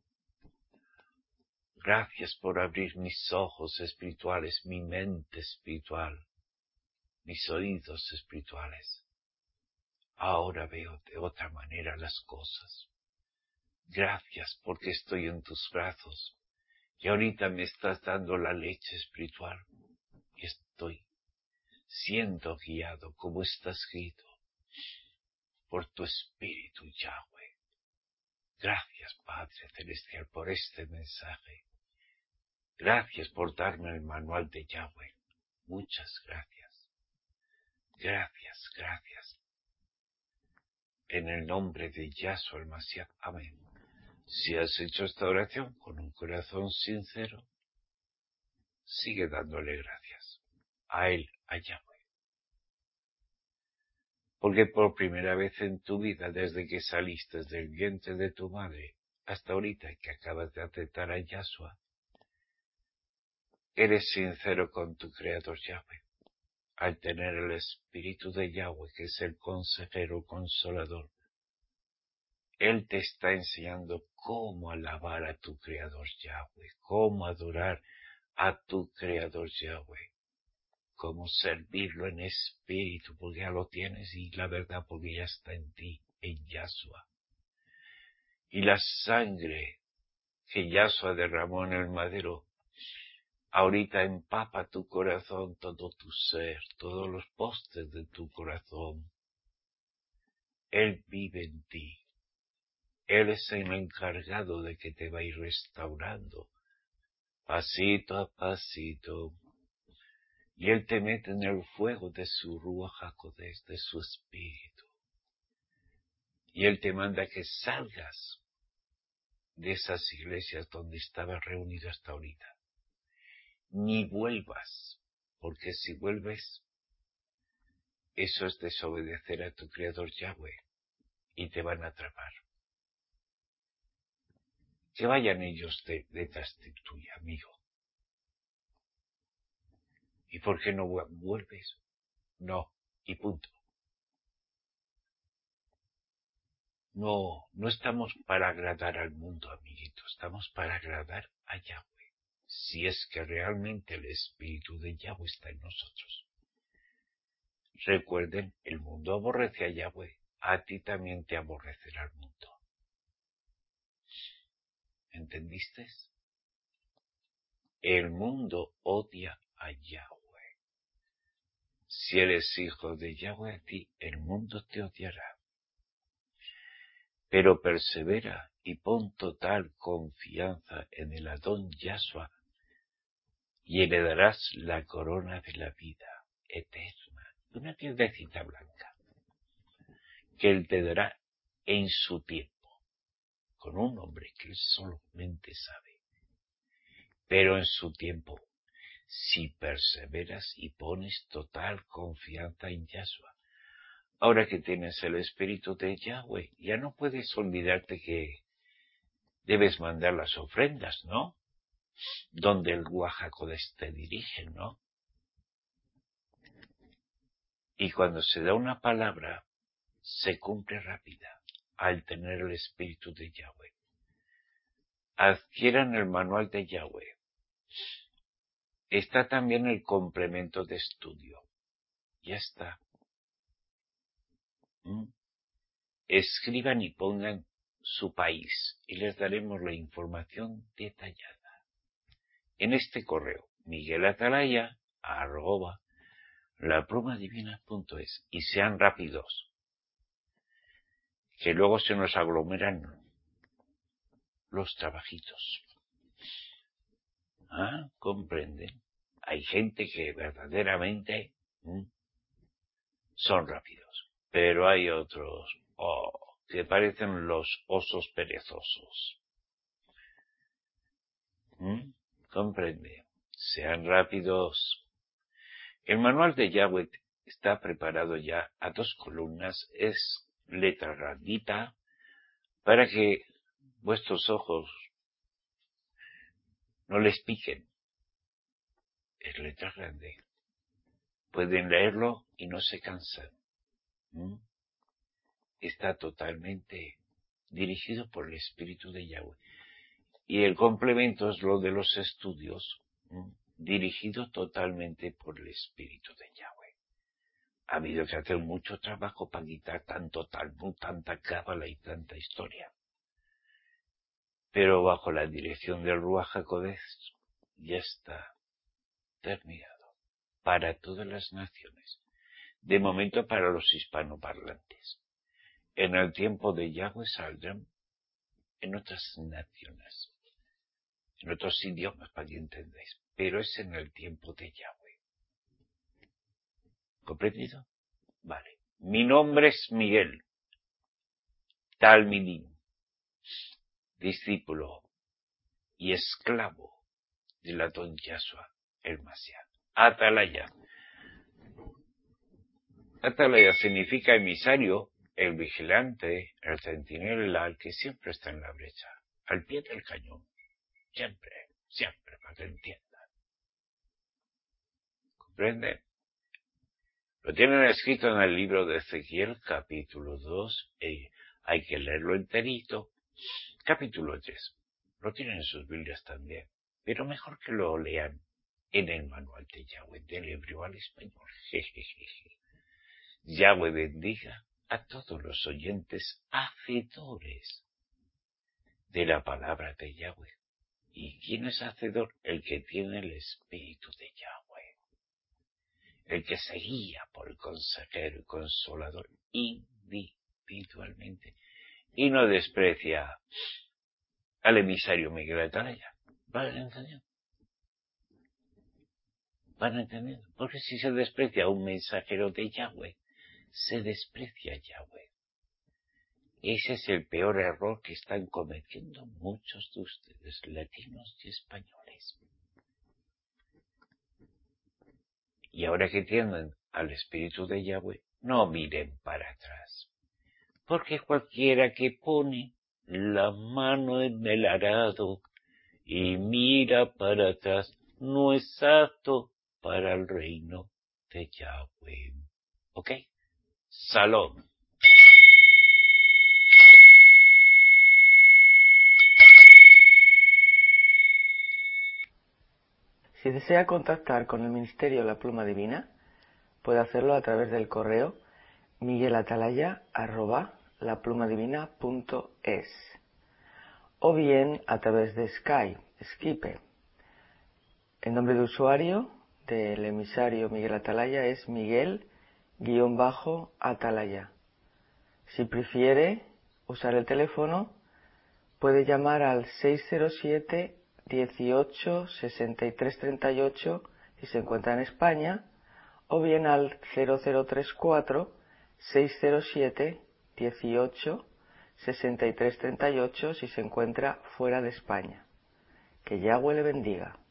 Gracias por abrir mis ojos espirituales, mi mente espiritual, mis oídos espirituales. Ahora veo de otra manera las cosas. Gracias porque estoy en tus brazos y ahorita me estás dando la leche espiritual y estoy siendo guiado como está escrito por tu espíritu, Yahweh. Gracias, Padre Celestial, por este mensaje. Gracias por darme el manual de Yahweh. Muchas gracias. Gracias, gracias. En el nombre de Yahshua el Mashiach. Amén. Si has hecho esta oración con un corazón sincero, sigue dándole gracias a Él, a Yahweh. Porque por primera vez en tu vida, desde que saliste del vientre de tu madre hasta ahorita que acabas de aceptar a Yahshua, eres sincero con tu Creador Yahweh. Al tener el Espíritu de Yahweh, que es el consejero consolador, Él te está enseñando cómo alabar a tu Creador Yahweh, cómo adorar a tu Creador Yahweh, cómo servirlo en espíritu, porque ya lo tienes, y la verdad porque ya está en ti, en Yahshua. Y la sangre que Yahshua derramó en el madero, ahorita empapa tu corazón, todo tu ser, todos los postes de tu corazón. Él vive en ti. Él es el encargado de que te va a ir restaurando, pasito a pasito. Y Él te mete en el fuego de su Ruach HaKodesh, de su espíritu. Y Él te manda que salgas de esas iglesias donde estabas reunido hasta ahorita. Ni vuelvas, porque si vuelves, eso es desobedecer a tu Creador Yahweh y te van a atrapar. Que vayan ellos de, detrás de tuya, amigo. ¿Y por qué no vuelves? No, y punto. No, no estamos para agradar al mundo, amiguito, estamos para agradar a Yahweh, si es que realmente el Espíritu de Yahweh está en nosotros. Recuerden, el mundo aborrece a Yahweh, a ti también te aborrecerá el mundo. ¿Entendiste? El mundo odia a Yahweh. Si eres hijo de Yahweh, a ti el mundo te odiará. Pero persevera y pon total confianza en el Adón Yahshua y heredarás la corona de la vida eterna, una piedrecita blanca, que Él te dará en su tiempo, con un nombre que Él solamente sabe. Pero en su tiempo, si perseveras y pones total confianza en Yahshua. Ahora que tienes el Espíritu de Yahweh, ya no puedes olvidarte que debes mandar las ofrendas, ¿no? Donde el Ruach HaKodesh te dirige, ¿no? Y cuando se da una palabra, se cumple rápida al tener el Espíritu de Yahweh. adquieran el manual de Yahweh. Está también el complemento de estudio. Ya está. ¿Mm? Escriban y pongan su país y les daremos la información detallada. En este correo, miguelatalaya arroba laplumadivina.es, y sean rápidos, que luego se nos aglomeran los trabajitos. ¿Ah? ¿Comprenden? Hay gente que verdaderamente ¿m? son rápidos, pero hay otros oh, que parecen los osos perezosos. ¿Mm? ¿Comprende? Sean rápidos. El manual de Yahweh está preparado ya a dos columnas, es letra grandita, para que vuestros ojos no les piquen. Es letra grande. Pueden leerlo y no se cansan. ¿Mm? Está totalmente dirigido por el Espíritu de Yahweh. Y el complemento es lo de los estudios, ¿m? dirigido totalmente por el Espíritu de Yahweh. Ha habido que hacer mucho trabajo para quitar tanto Talmud, tanta cábala y tanta historia. Pero bajo la dirección del Ruach HaKodesh ya está terminado. Para todas las naciones. De momento para los hispanoparlantes. En el tiempo de Yahweh saldrán en otras naciones. En otros idiomas, para que entendáis, pero es en el tiempo de Yahweh. ¿Comprendido? Vale. Mi nombre es Miguel, Talmidín, discípulo y esclavo del Adón Yahshua, el Mashiach. Atalaya. Atalaya significa emisario, el vigilante, el centinela, el que siempre está en la brecha, al pie del cañón. Siempre, siempre, para que entiendan. ¿Comprenden? Lo tienen escrito en el libro de Ezequiel, capítulo dos, y hay que leerlo enterito. Capítulo tres. Lo tienen en sus Biblias también, pero mejor que lo lean en el manual de Yahweh, del hebreo al español. Jejeje. Yahweh bendiga a todos los oyentes hacedores de la palabra de Yahweh. ¿Y quién es hacedor? El que tiene el Espíritu de Yahweh. El que se guía por el consejero y consolador individualmente y no desprecia al emisario Miguel Atalaya. ¿Van entendiendo? ¿Van entendiendo? Porque si se desprecia a un mensajero de Yahweh, se desprecia a Yahweh. Ese es el peor error que están cometiendo muchos de ustedes, latinos y españoles. Y ahora que tienen al Espíritu de Yahweh, no miren para atrás. Porque cualquiera que pone la mano en el arado y mira para atrás no es apto para el reino de Yahweh. ¿Ok? Salón. Si desea contactar con el Ministerio La Pluma Divina, puede hacerlo a través del correo miguelatalaya arroba laplumadivina.es o bien a través de Skype, Skype. El nombre de usuario del emisario Miguel Atalaya es Miguel-Atalaya. Si prefiere usar el teléfono, puede llamar al seis cero siete, dieciocho, sesenta y tres treinta y ocho si se encuentra en España, o bien al cero cero tres cuatro, seis cero siete, dieciocho, sesenta y tres treinta y ocho si se encuentra fuera de España. Que Yahweh le bendiga.